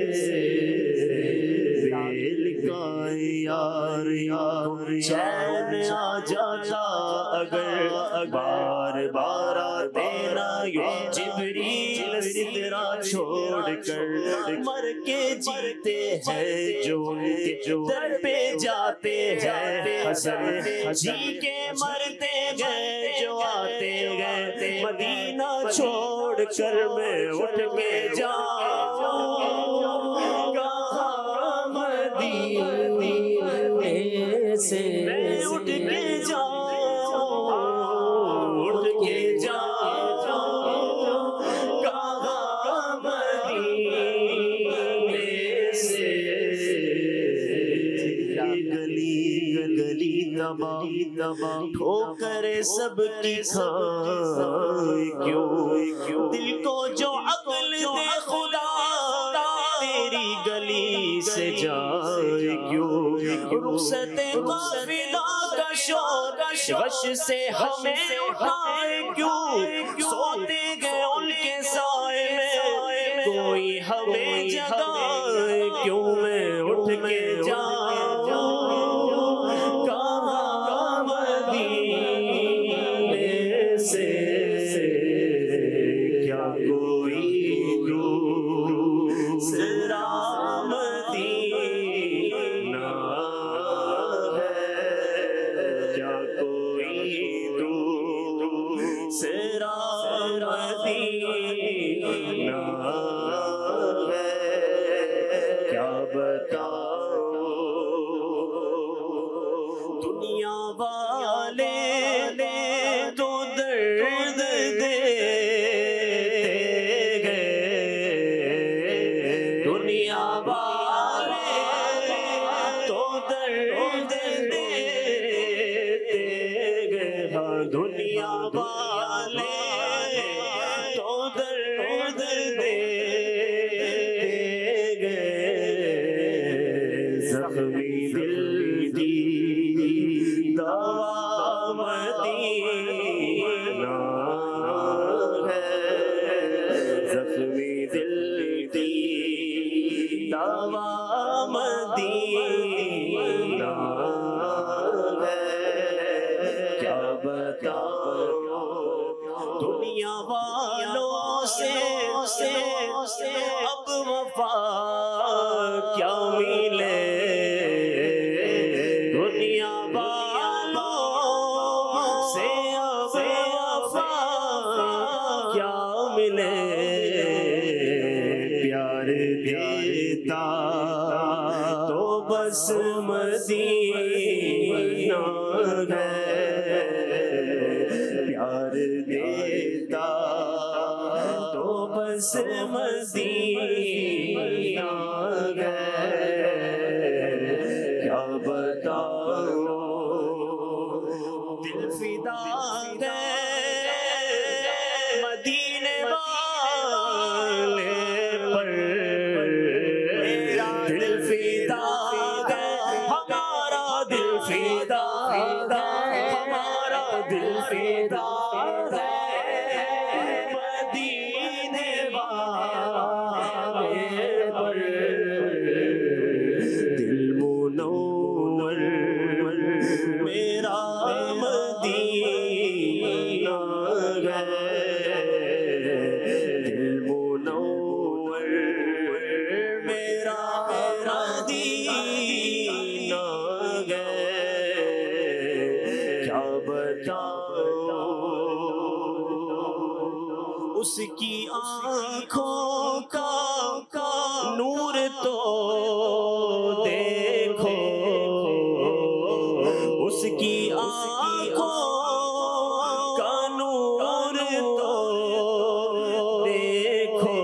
दिल का यार यार चैन आ जाता अगर बार बार तेरा जिब्रील सिदरा छोड़ कर मर के जीते हैं जो दर पे जाते हैं हसन जी के मरते गए जो आते गए मदीना छोड़ कर मैं उठ के जाऊं कहाँ मदीने से मैं उठ के जाऊं उठ के जाऊं कहाँ मदीने से गली गली दबा ठोकर सबकी खाए क्यों दिल को जो अक्ल दे खुदा तेरी गली से जाए क्यों रुखसते काफिला का शोर वश से हमें उठाए क्यों सोते गए उनके साए में कोई हमें जगाए क्यों मैं उठ के जाऊं कहाँ मदीने से क्या कोई दूसरा मदीना है क्या कोई दूसरा मदीना है क्या बताओ दुनिया वाले तो दर्द दे दुनिया वाले तो दर्द देते गए हाँ दुनिया वाले तो दर्द देते गए जख्मी दिल दी दवा मदीना है जख्मी दिल दी दवा मदीना है क्या बताओ दुनिया वालों से अब वफा क्या मिले दुनिया वालों से अब वफा क्या मिले प्यार देता तो बस मदीना है प्यार देता तो बस मदीना है क्या बताओ दिल फिदा है मदीने वाले पर दिल फिदा है हमारा दिल फिदा हमारा दिल फिदा है मदीने वाले पर दिल मुनव्वर मेरा मदीना है दिल मुनव्वर मेरा मदीना है क्या बताओ उसकी आँखों का नूर तो देखो उसकी आँखों का नूर तो देखो,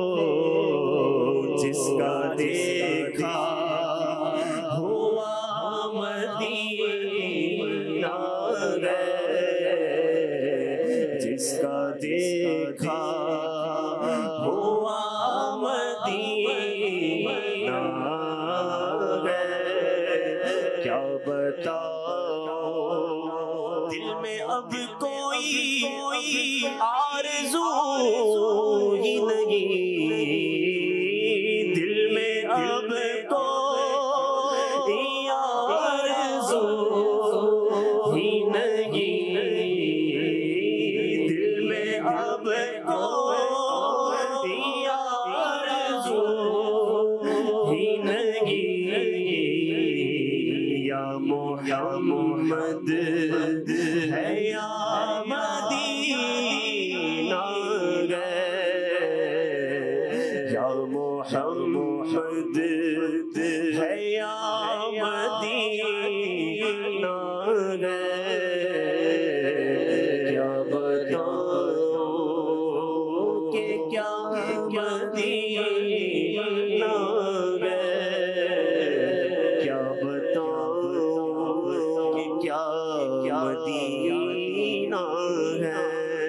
जिसका देखा हुआ मदीना गए, जिसका देखा हुआ मदीना गए। क्या बताओ दिल में अब कोई आरज़ू ही नहीं, दिल में अब कोई आरज़ू ही नहीं, दिल में अब कोई आरज़ू ही नहीं। या मोहम्मद है या मदीना गए, या मोहम्मद है या मदीना गए। क्या बताओ कि क्या मदीना गए, क्या बताओ कि क्या मदीना है।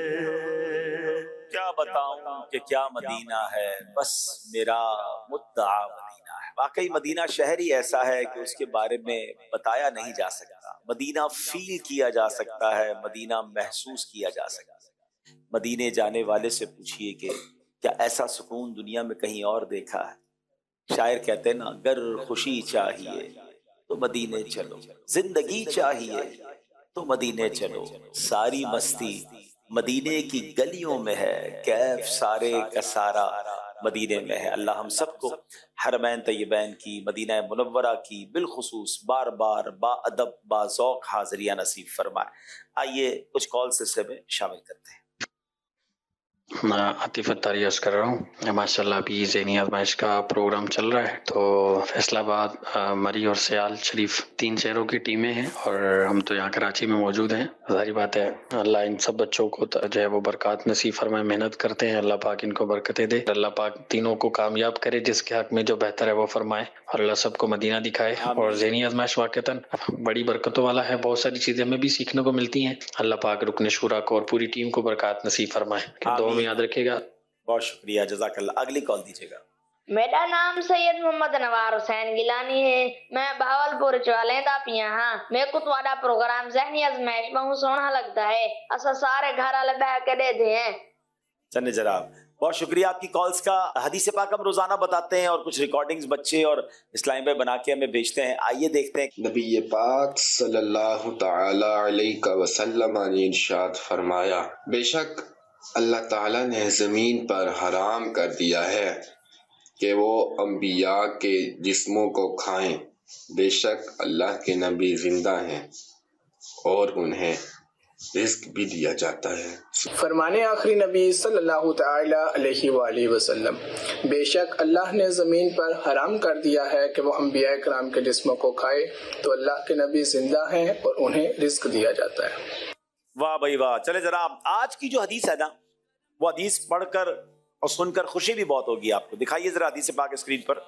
क्या बताऊं कि क्या मदीना है, बस मेरा मुद्दा मदीना है। वाकई मदीना शहर ही ऐसा है कि उसके बारे में बताया नहीं जा सकता। मदीना फील किया जा सकता है, मदीना महसूस किया जा सकता है। मदीने जाने वाले से पूछिए कि क्या ऐसा सुकून दुनिया में कहीं और देखा है। शायर कहते हैं ना, अगर खुशी चाहिए तो मदीने चलो, जिंदगी चाहिए तो मदीने चलो, सारी मस्ती मदीने की गलियों में है, कैफ सारे का सारा मदीने में है। अल्लाह हम सबको हरमैन तय्यबैन की, मदीना मुनव्वरा की बिलखुसूस बार बार बाअदब बाज़ौक़ हाज़िरिया नसीब फरमाए। आइए कुछ कॉल सिलसिले में शामिल करते हैं। मैं आतिफ अत्तारी अर्ज़ कर रहा हूँ। माशाल्लाह अभी ज़हनी आज़माइश का प्रोग्राम चल रहा है, तो फैसलाबाद, मरी और सियाल शरीफ 3 शहरों की टीमें हैं और हम तो यहाँ कराची में मौजूद हैं। ज़ाहिर बात है अल्लाह इन सब बच्चों को जो है वो बरकत नसीब फरमाए, मेहनत करते हैं, अल्लाह पाक इनको बरकतें दे, अल्लाह पाक तीनों को कामयाब करे, जिसके हक़ में जो बेहतर है वो फरमाए और अल्लाह सबको मदीना दिखाए। और ज़हनी आज़माइश वाक़तन बड़ी बरकतों वाला है, बहुत सारी चीज़ें हमें भी सीखने को मिलती हैं। अल्लाह पाक रुकन शूरा को और पूरी टीम को बरकत नसीब फरमाए, दुआ में याद रखिएगा। बहुत शुक्रिया, जज़ाकल्लाह। अगली कॉल दीजिएगा। मेरा नाम सैयद मोहम्मद नवार हुसैन गिलानी है, मैं बहावलपुर चवाले तापियां हाँ। मेरे को तुम्हारा प्रोग्राम ज़हनी आज़माइश बहुत सोहना लगता है, असा सारे घर वाले बैठ के दे दे हैं। चलिए जनाब, बहुत शुक्रिया आपकी कॉल्स का। हदीस पाक हम रोजाना बताते हैं और कुछ रिकॉर्डिंग्स बच्चे और इस्लामी भाई बना के हमें भेजते हैं। आइए देखते हैं। नबी पाक सल्लल्लाहु तआला अलैहि वसल्लम ने इरशाद फरमाया, बेशक अल्लाह ताला ने ज़मीन पर हराम कर दिया है कि वो अंबिया के जिस्मों को खाएं। बेशक अल्लाह के नबी जिंदा हैं और उन्हें रिस्क भी दिया जाता है। फरमाने आखिरी नबी सल्लल्लाहु तआला अलैहि वसल्लम, बेशक अल्लाह ने ज़मीन पर हराम कर दिया है कि वो अंबिया कराम के जिस्मों को खाए, तो अल्लाह के नबी जिंदा हैं और उन्हें रिस्क दिया जाता है। वाह भाई वाह। चले जनाब, आज की जो हदीस है ना, वो हदीस पढ़कर और सुनकर खुशी भी बहुत होगी आपको। दिखाइए जरा हदीस पाक स्क्रीन पर।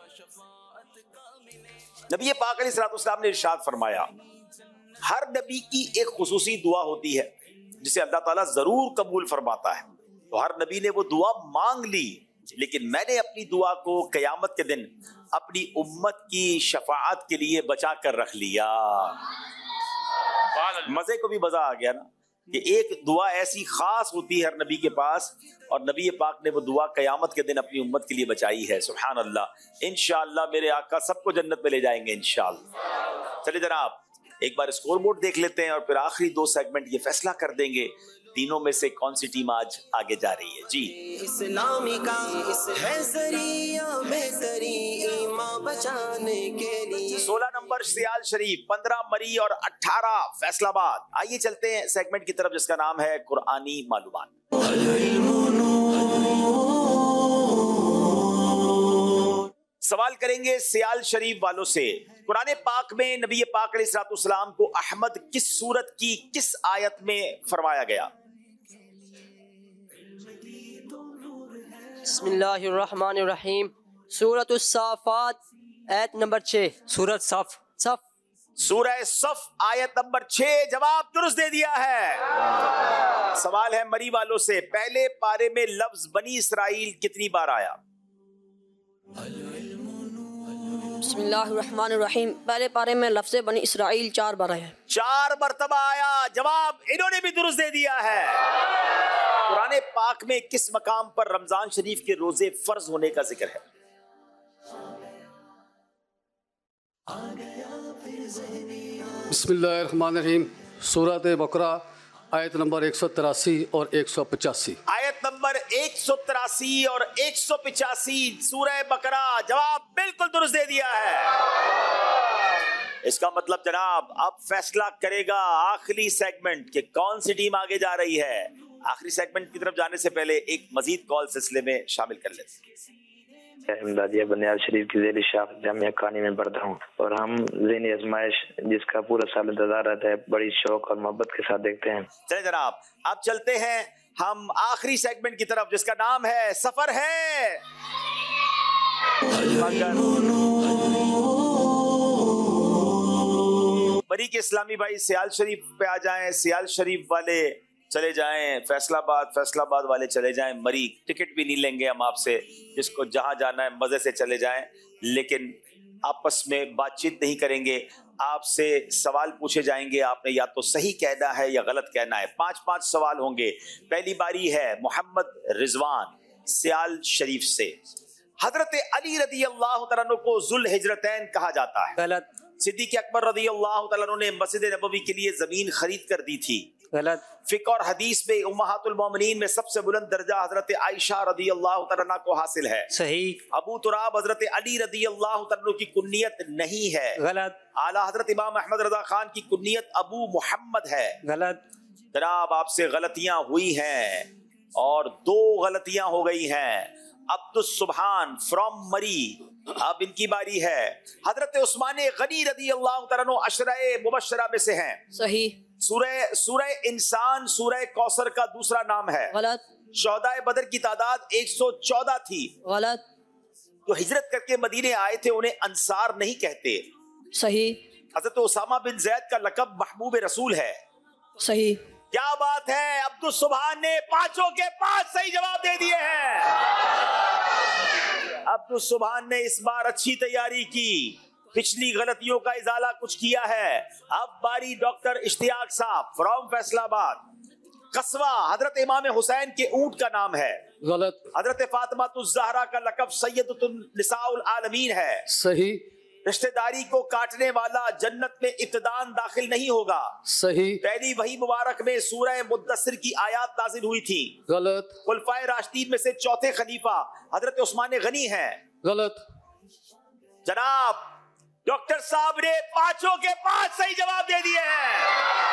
नबी पाक अलैहिस्सलाम ने इरशाद फरमाया, हर नबी की एक खुसूसी दुआ होती है जिसे अल्लाह ताला जरूर कबूल फरमाता है। तो हर नबी ने वो दुआ मांग ली, लेकिन मैंने अपनी दुआ को क़यामत के दिन अपनी उम्मत की शफाअत के लिए बचा कर रख लिया। मजे को भी मजा आ गया ना कि एक दुआ ऐसी खास होती है हर नबी के पास, और नबी पाक ने वो दुआ क़यामत के दिन अपनी उम्मत के लिए बचाई है। सुभान अल्लाह। इंशाअल्लाह मेरे आका सबको जन्नत में ले जाएंगे इंशाअल्लाह। चलिए जनाब, एक बार स्कोर बोर्ड देख लेते हैं और फिर आखिरी 2 सेगमेंट ये फैसला कर देंगे तीनों में से कौन सी टीम आज आगे जा रही है। जी, इस्लामी का है ज़रिया बेहतरी ईमान बचाने के लिए। 16 नंबर सियाल शरीफ, 15 मरी और 18 फैसलाबाद। आइए चलते हैं सेगमेंट की तरफ जिसका नाम है कुरानी मालूमात। सवाल करेंगे सियाल शरीफ वालों से। कुरान पाक में नबी पाक अलैहिस्सलाम को अहमद किस सूरत की किस आयत में फरमाया गया? बिस्मिल्लाहिर्रहमानिर्रहीम। सूरत उस-साफ़ात आयत नंबर 6। सूरत सफ सफ सूरह सफ आयत नंबर 6। जवाब दुरुस्त दे दिया है। सवाल है मरी वालों से, पहले पारे में लफ्ज बनी इसराइल कितनी बार आया? बिस्मिल्लाहिर्रहमानिर्रहीम। पहले पारे में लफ्ज़ बनी इसराइल 4 बार आया। 4 मरतबा आया। जवाब इन्होंने भी दुरुस्त दे दिया है। कुरान पाक में किस मकाम पर रमजान शरीफ के रोजे फर्ज होने का जिक्र है? बिस्मिल्लाहिर्रहमानिर्रहीम। सूरत बकरा आयत नंबर 183 और 185। आयत नंबर 183 और 185 सूरह बकरा। जवाब बिल्कुल दुरुस्त दे दिया है। इसका मतलब जनाब अब फैसला करेगा आखिरी सेगमेंट कि कौन सी टीम आगे जा रही है। आखिरी सेगमेंट की तरफ जाने से पहले एक मजीद कॉल सिलसिले में शामिल कर लेते हैं। इमदादिया बुनियाद शरीफ की ज़ेर शाख जामिया खानी में पढ़ता हूँ और हम ज़हनी आजमाइश जिसका पूरा साल इंतजार रहता है बड़ी शौक और मोहब्बत के साथ देखते हैं। चले जनाब अब चलते हैं हम आखिरी सेगमेंट की तरफ जिसका नाम है सफर है। मरी के इस्लामी भाई सियाल शरीफ पे आ जाएं, सियाल शरीफ वाले चले जाएं, फैसलाबाद वाले चले जाएं। मरी टिकट भी नहीं लेंगे हम आपसे, जिसको जहां जाना है मजे से चले जाएं, लेकिन आपस में बातचीत नहीं करेंगे। आपसे सवाल पूछे जाएंगे, आपने या तो सही कहना है या गलत कहना है। 5-5 सवाल होंगे। पहली बारी है मोहम्मद रिजवान सियाल शरीफ से। हजरत अली रदी अल्लाह तआला अन्हु को जुल हिजरतैन कहा जाता है। गलत। सिद्दीक अकबर रदी अल्लाह तआला अन्हु ने मस्जिद नबवी के लिए जमीन खरीद कर दी थी। गलत। फिक्र और हदीस में उम्महातुल मोमिनीन में सबसे बुलंद दर्जा हजरत आयशा रदी अल्लाह तआला अन्हा को हासिल है। सही। अबू तुराब हजरत अली रदी अल्लाह तआला अन्हु की कुन्नियत नहीं है। गलत। आला हजरत इमाम अहमद रजा खान की कुन्नियत अबू मुहम्मद है। गलत। जनाब आपसे गलतियां हुई हैं और 2 गलतियां हो गई हैं। अब्दुस सुबहान फ्रॉम मरी, अब इनकी बारी है। हजरत उस्मान गनी रदी अल्लाह तआला अन्हु अशराए मुबश्शरा में से हैं। सही। सूरह इंसान सूरह कौसर का दूसरा नाम है। गलत। शोहदाए बदर की तादाद 114 थी। गलत। तो हिजरत करके मदीने आए थे उन्हें अंसार नहीं कहते। सही। हजरत उसामा बिन जैद का लकब महबूब रसूल है। सही। क्या बात है, अब्दुल सुबहान ने 5 के 5 सही जवाब दे दिए हैं। अब्दुल सुबहान ने इस बार अच्छी तैयारी की, पिछली गलतियों का इजाला कुछ किया है। अब बारी डॉक्टर इश्तियाक साहब फ्रॉम फैसलाबाद। कस्वा हजरत इमाम हुसैन के ऊंट का नाम है। गलत। हजरत फातिमातुज़ ज़हरा का लकब सैयदतुन निसाउल आलमीन है। सही। रिश्तेदारी को काटने वाला जन्नत में इब्तिदान दाखिल नहीं होगा। सही। पहली वही मुबारक में सूरह मुद्दस्सिर की आयत नाजिल हुई थी। गलत। खुलफाए राशिदीन में से चौथे खलीफा हजरत उस्मान गनी हैं। गलत। जनाब डॉक्टर साहब ने 5 के 5 सही जवाब दे दिए हैं।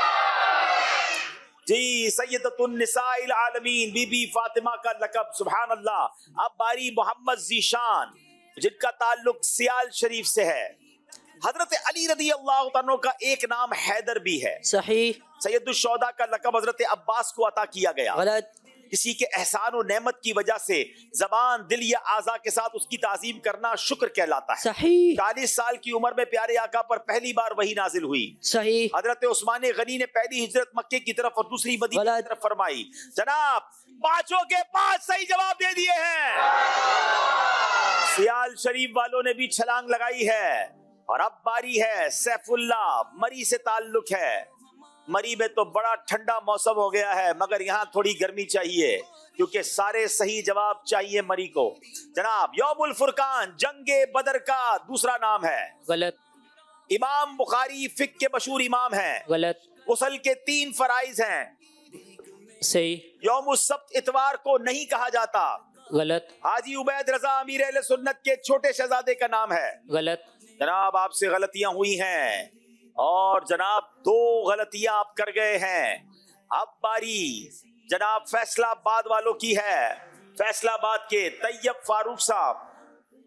जी सैयदतुन निसाइल आलमीन बीबी फातिमा का लकब। सुभान अल्लाह। अब बारी मोहम्मद जीशान जिनका ताल्लुक सियाल शरीफ से है। हजरत अली रदी अल्लाह तआला अन्हु का एक नाम हैदर भी है। सही। सैयदुश शोहदा का लकब हजरत अब्बास को अता किया गया। गलत। किसी के एहसान और नेमत की वजह से जबान दिल या आज़ा के साथ उसकी ताजीम करना शुक्र कहलाता है। सही। 40 साल की उम्र में प्यारे आका पर पहली बार वही नाजिल हुई। सही। हजरत उस्मान गनी ने पहली हिजरत मक्के की तरफ और दूसरी मदीना की तरफ फरमाई। जनाब 5 के 5 सही जवाब दे दिए हैं। सियाल शरीफ वालों ने भी छलांग लगाई है। और अब बारी है सैफुल्लाह, मरी से ताल्लुक है। मरी में तो बड़ा ठंडा मौसम हो गया है, मगर यहाँ थोड़ी गर्मी चाहिए क्योंकि सारे सही जवाब चाहिए मरी को। जनाब यौमुल फुरकान जंगे बदर का दूसरा नाम है। गलत। इमाम बुखारी फिक के मशहूर इमाम हैं। गलत। गुस्ल के 3 फराइज हैं। सही। यौमुस सब्त इतवार को नहीं कहा जाता। गलत। हाजी उबैद रजा अमीर अहले सुन्नत के छोटे शहजादे का नाम है। गलत। जनाब आपसे गलतियां हुई हैं और जनाब 2 गलतियां आप कर गए हैं। अब बारी जनाब फैसलाबाद वालों की है। फैसलाबाद के तैयब फारूक साहब।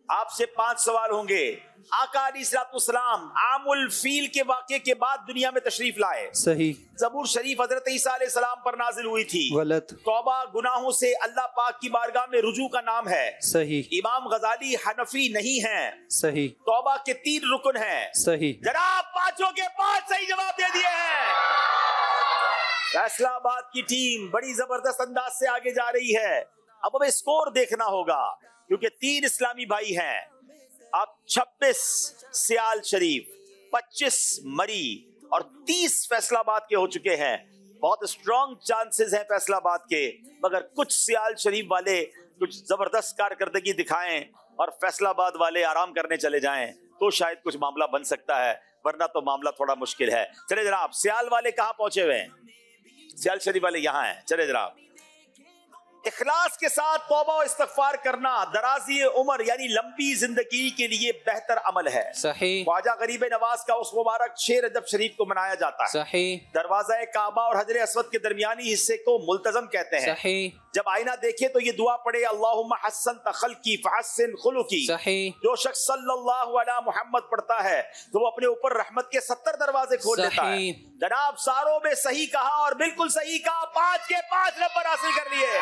आपसे 5 सवाल होंगे। आका अलैहिस्सलाम आमुल फील के वाक़े के बाद दुनिया में तशरीफ लाए। सही। ज़बूर शरीफ हजरत ईसा अलैहिस्सलाम पर नाजिल हुई थी। गलत। तौबा गुनाहों से अल्लाह पाक की बारगाह में रुजू का नाम है। सही। इमाम गजाली हनफी नहीं है। सही। तौबा के 3 रुकन हैं। सही। जनाब 5 के 5 सही जवाब दे दिए हैं। फैसलाबाद की टीम बड़ी जबरदस्त अंदाज से आगे जा रही है। अब हमें स्कोर देखना होगा क्योंकि 3 इस्लामी भाई हैं। अब 26 सियाल शरीफ, 25 मरी और 30 फैसलाबाद के हो चुके हैं। बहुत स्ट्रॉन्ग चांसेस हैं फैसलाबाद के, मगर कुछ सियाल शरीफ वाले कुछ जबरदस्त कारकर्दगी दिखाएं और फैसलाबाद वाले आराम करने चले जाएं तो शायद कुछ मामला बन सकता है, वरना तो मामला थोड़ा मुश्किल है। चले जनाब, सियाल वाले कहाँ पहुंचे हुए हैं? सियाल शरीफ वाले यहाँ हैं। चले जनाब, इखलास के साथ तौबा और इस्तिग़फ़ार करना दराज़ी उम्र यानी लंबी जिंदगी के लिए बेहतर अमल है। सही। ख्वाजा गरीब नवाज का उस मुबारक 6 रजब शरीफ को मनाया जाता है। सही। दरवाज़ा काबा और हजर अस्वद के दरमियानी हिस्से को मुल्तज़म कहते हैं। सही। जब आईना देखे तो ये दुआ पढ़े, अल्लाहुम्मा हस्सन तखल्की फहस्सिन खुलुकी। सही। जो शख्स सल्लल्लाहु अलैहि मुहम्मद पढ़ता है तो वो अपने ऊपर रहमत के 70 दरवाजे खोल देता है। जनाब सारों में सही कहा और बिल्कुल सही कहा। 5 के 5 नंबर हासिल कर लिए।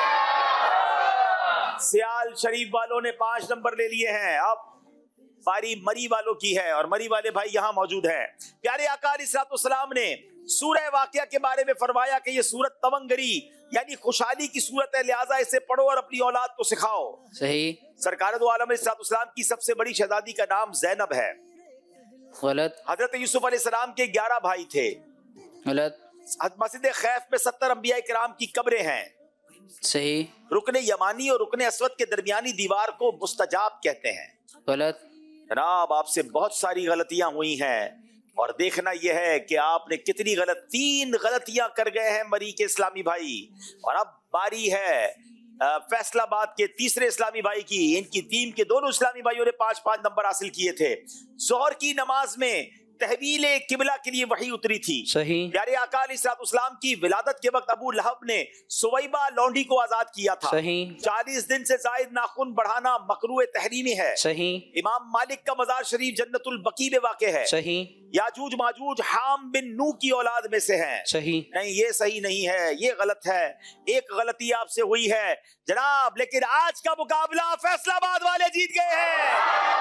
सियाल शरीफ वालों ने 5 नंबर ले लिए हैं। अब बारी मरी वालों की है और मरी वाले भाई यहाँ मौजूद हैं। प्यारे आका अलैहिस्सलाम ने सूरह वाक़िया के बारे में फरमाया कि ये सूरत तवंगरी यानी खुशहाली की सूरत है, लिहाजा इसे पढ़ो और अपनी औलाद को सिखाओ। सही। सरकार दो आलम अलैहिस्सलाम की सबसे बड़ी शहजादी का नाम ज़ैनब है। गलत। हजरत यूसुफ अलैहिस्सलाम के 11 भाई थे। गलत। मस्जिद खैफ में 70 अंबिया किराम की कब्रें हैं। सही। रुकने यमानी और रुकने अस्वद के दरमियानी दीवार को मुस्तजाब कहते हैं। गलत। जनाब आपसे बहुत सारी गलतियां हुई हैं और देखना यह है कि आपने कितनी 3 गलतियां कर गए हैं मरी के इस्लामी भाई। और अब बारी है फैसलाबाद के तीसरे इस्लामी भाई की। इनकी टीम के दोनों इस्लामी भाइयों ने 5-5 नंबर हासिल किए थे। जोहर की नमाज में तहवीले किबला के लिए वही उतरी थी। सही। प्यारे आका अलैहिस्सलाम की विलादत के वक्त अबू लहब ने सुवैबा लौंडी को आजाद किया था। सही। 40 दिन से जायद नाखून बढ़ाना मकरूह तहरीमी है। सही। इमाम मालिक का मजार शरीफ जन्नतुल बकी में वाक़ है। सही। याजूज माजूज हाम बिन नू की औलाद में से हैं। सही। नहीं, ये सही नहीं है, ये गलत है। एक गलती आपसे हुई है जनाब, लेकिन आज का मुकाबला फैसलाबाद वाले जीत गए हैं।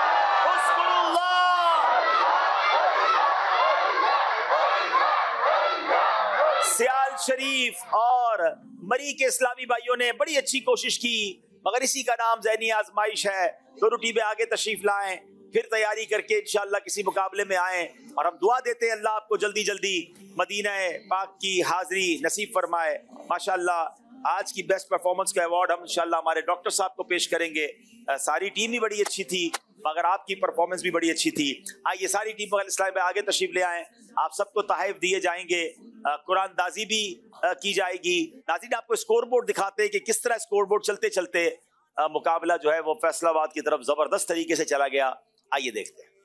सियाल शरीफ और मरी के इस्लामी भाइयों ने बड़ी अच्छी कोशिश की, मगर इसी का नाम ज़हनी आजमाइश है। दोनों टीमें आगे तशरीफ लाएं, फिर तैयारी करके इंशाअल्लाह किसी मुकाबले में आएं और हम दुआ देते हैं अल्लाह आपको जल्दी जल्दी मदीना पाक की हाजिरी नसीब फरमाए। माशाअल्लाह आज की बेस्ट परफॉर्मेंस का अवार्ड हम इंशाअल्लाह हमारे डॉक्टर साहब को पेश करेंगे। सारी टीम ही बड़ी अच्छी थी मगर आपकी परफॉर्मेंस भी बड़ी अच्छी थी। आइए सारी टीम बगल इस्लाम में आगे तशरीफ ले आएं, आप सबको तहफ़ दिए जाएंगे, कुरान दाजी भी की जाएगी। नाज़रीन आपको स्कोर बोर्ड दिखाते हैं कि किस तरह स्कोर बोर्ड चलते चलते मुकाबला जो है वो फैसलाबाद की तरफ जबरदस्त तरीके से चला गया। आइए देखते हैं।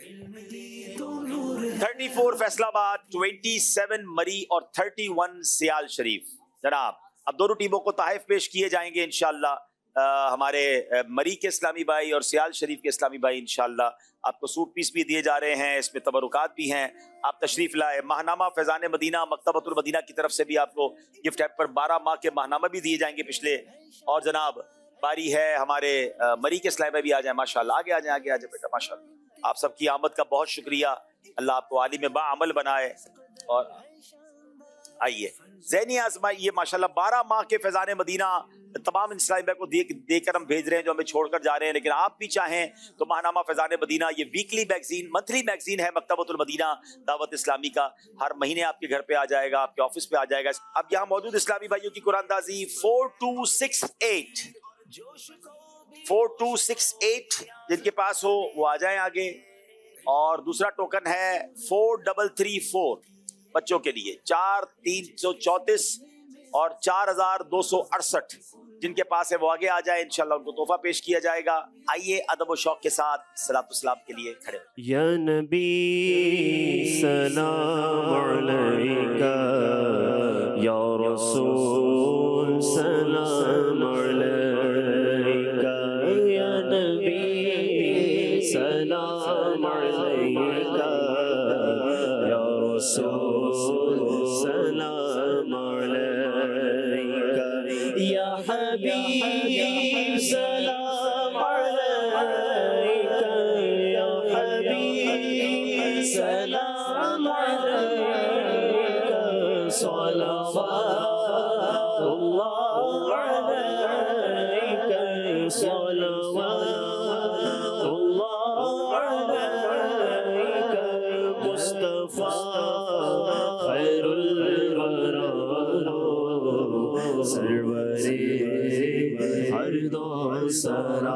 34 फैसलाबाद, 27 मरी और 31 सियाल शरीफ। जनाब अब दोनों टीमों को तहफ़ पेश किए जाएंगे इंशाअल्लाह। हमारे मरी के इस्लामी भाई और सियाल शरीफ के इस्लामी भाई इंशाअल्लाह आपको सूट पीस भी दिए जा रहे हैं, इसमें तबरुकात भी हैं। आप तशरीफ लाए। माहनामा फैज़ान मदीना मकतबतुल मदीना की तरफ से भी आपको गिफ्ट हैम्पर 12 माह के माहनामा भी दिए जाएंगे पिछले। और जनाब बारी है हमारे मरी के इस्लामी भाई भी आ जाए। माशाल्लाह आगे आ जाए, आगे आ जाए बेटा। माशाल्लाह आप सबकी आमद का बहुत शुक्रिया। अल्लाह आपको आलिम बाअमल बनाए। और आइए ज़हनी आज़माई, ये माशाल्लाह 12 माह के फैज़ान मदीना तमाम इस्लामी भाई को देकर हम भेज रहे हैं जो हमें छोड़कर जा रहे हैं। लेकिन आप भी चाहें तो माहनामा फैज़ान मदीना ये वीकली मैगजीन, मंथली मैगजीन है मकतबतुल मदीना दावत इस्लामी का। हर महीने आपके घर पे आ जाएगा, आपके ऑफिस पे आ जाएगा। अब यहाँ मौजूद इस्लामी भाइयों की कुरानदाजी 4268 4268 जिनके पास हो वो आ जाए आगे। और दूसरा टोकन है 4334 बच्चों के लिए 4334 और 4268 जिनके पास है वो आगे आ जाए, इंशाल्लाह उनको तोहफा पेश किया जाएगा। आइए अदब और शौक के साथ सलात सलाम के लिए खड़े। या नबी सलाम अलैका, या रसूल सलाम अलैका, या नबी सलाम अलैका या हबीब सलाम अलैका या हबीब सलाम अलैका सलवातुल्लाह अलैका सलवातुल्लाह अलैका मुस्तफा खैरुल वरा सरवरे हर दो सरा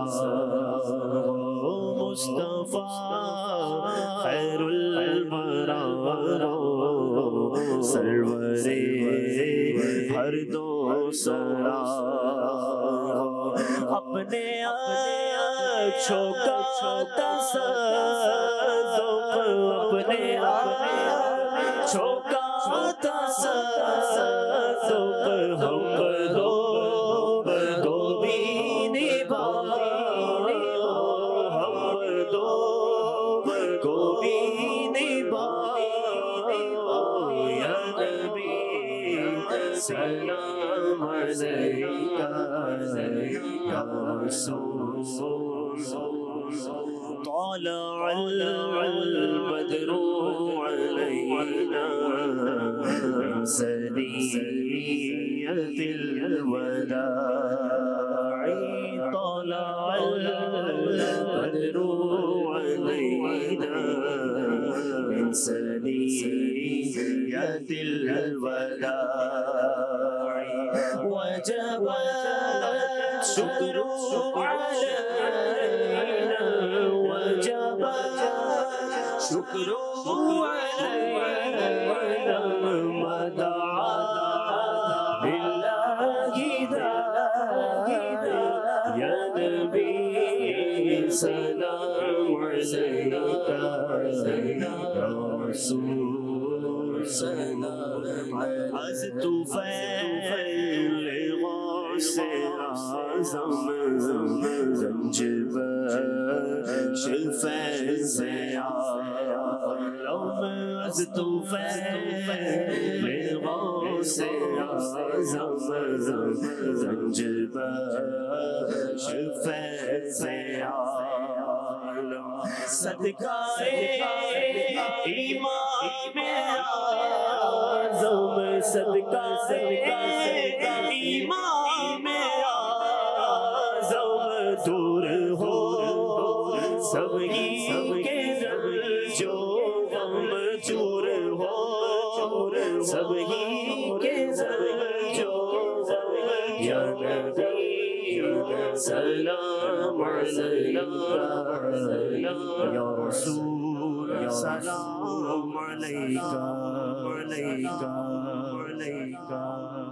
मुस्तफा खैरुल वरा सरवरे हर दो सरा अपने आँखों का तसद्दुक़ अपने आँखों का तसद्दुक़ हम करो दो भी निभाओ हम दो को भी निभाओ या नबी सलाम अलैका या रसूल طلع البدر علينا من ثنية الوداع طلع البدر علينا من ثنية الوداع وجب الشكر علينا وجب الشكر علينا ما دعا لله داعي يا نبي سلام عليك يا رسول سلام عليك عزت فعل غوث أعظم زنجبار شفاء زيارة عزت فعل غوث أعظم زنجبار شفاء زيارة صدقائے امام اعظم صدقائے امام اعظم دور ہو سب کے دل جو غم چور ہو سب کے دل جو یا نبی سلام علیکہ یا رسول سلام علیکہ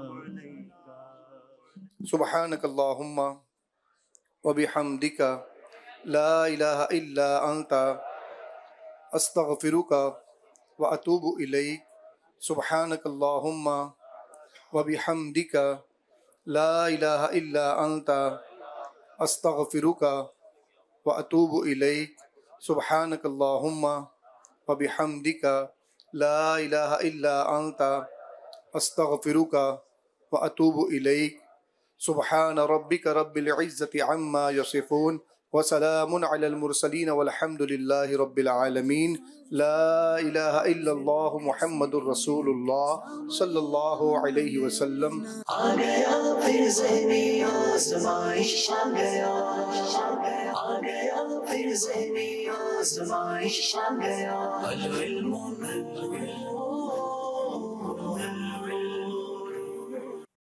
सुबहानक अल्लाहुम्मा व बिहम्दिका ला इलाहा इल्ला अंता अस्तगफिरुका व अतूबु इलैक सुबहानक अल्लाहुम्मा व बिहम्दिका ला इलाहा इल्ला अंता अस्तगफिरुका व अतूबु इलैक सुबहानक अल्लाहुम्मा व बिहम्दिका ला इलाहा इल्ला अंता अस्तगफिरुका व अतूबु इलैक सुबहान रब्बिक रब्बिल इज़्ज़ति अम्मा यसिफून व सलामुन अलल मुरसलीन वल्हम्दुलिल्लाहि रब्बिल आलमीन ला इलाहा इल्लल्लाहु मुहम्मदुर रसूलुल्लाह सल्लल्लाहु अलैहि वसल्लम। आ गया फिर ज़हनी आज़माइश आ गया फिर ज़हनी आज़माइश आ गया अल इल्मु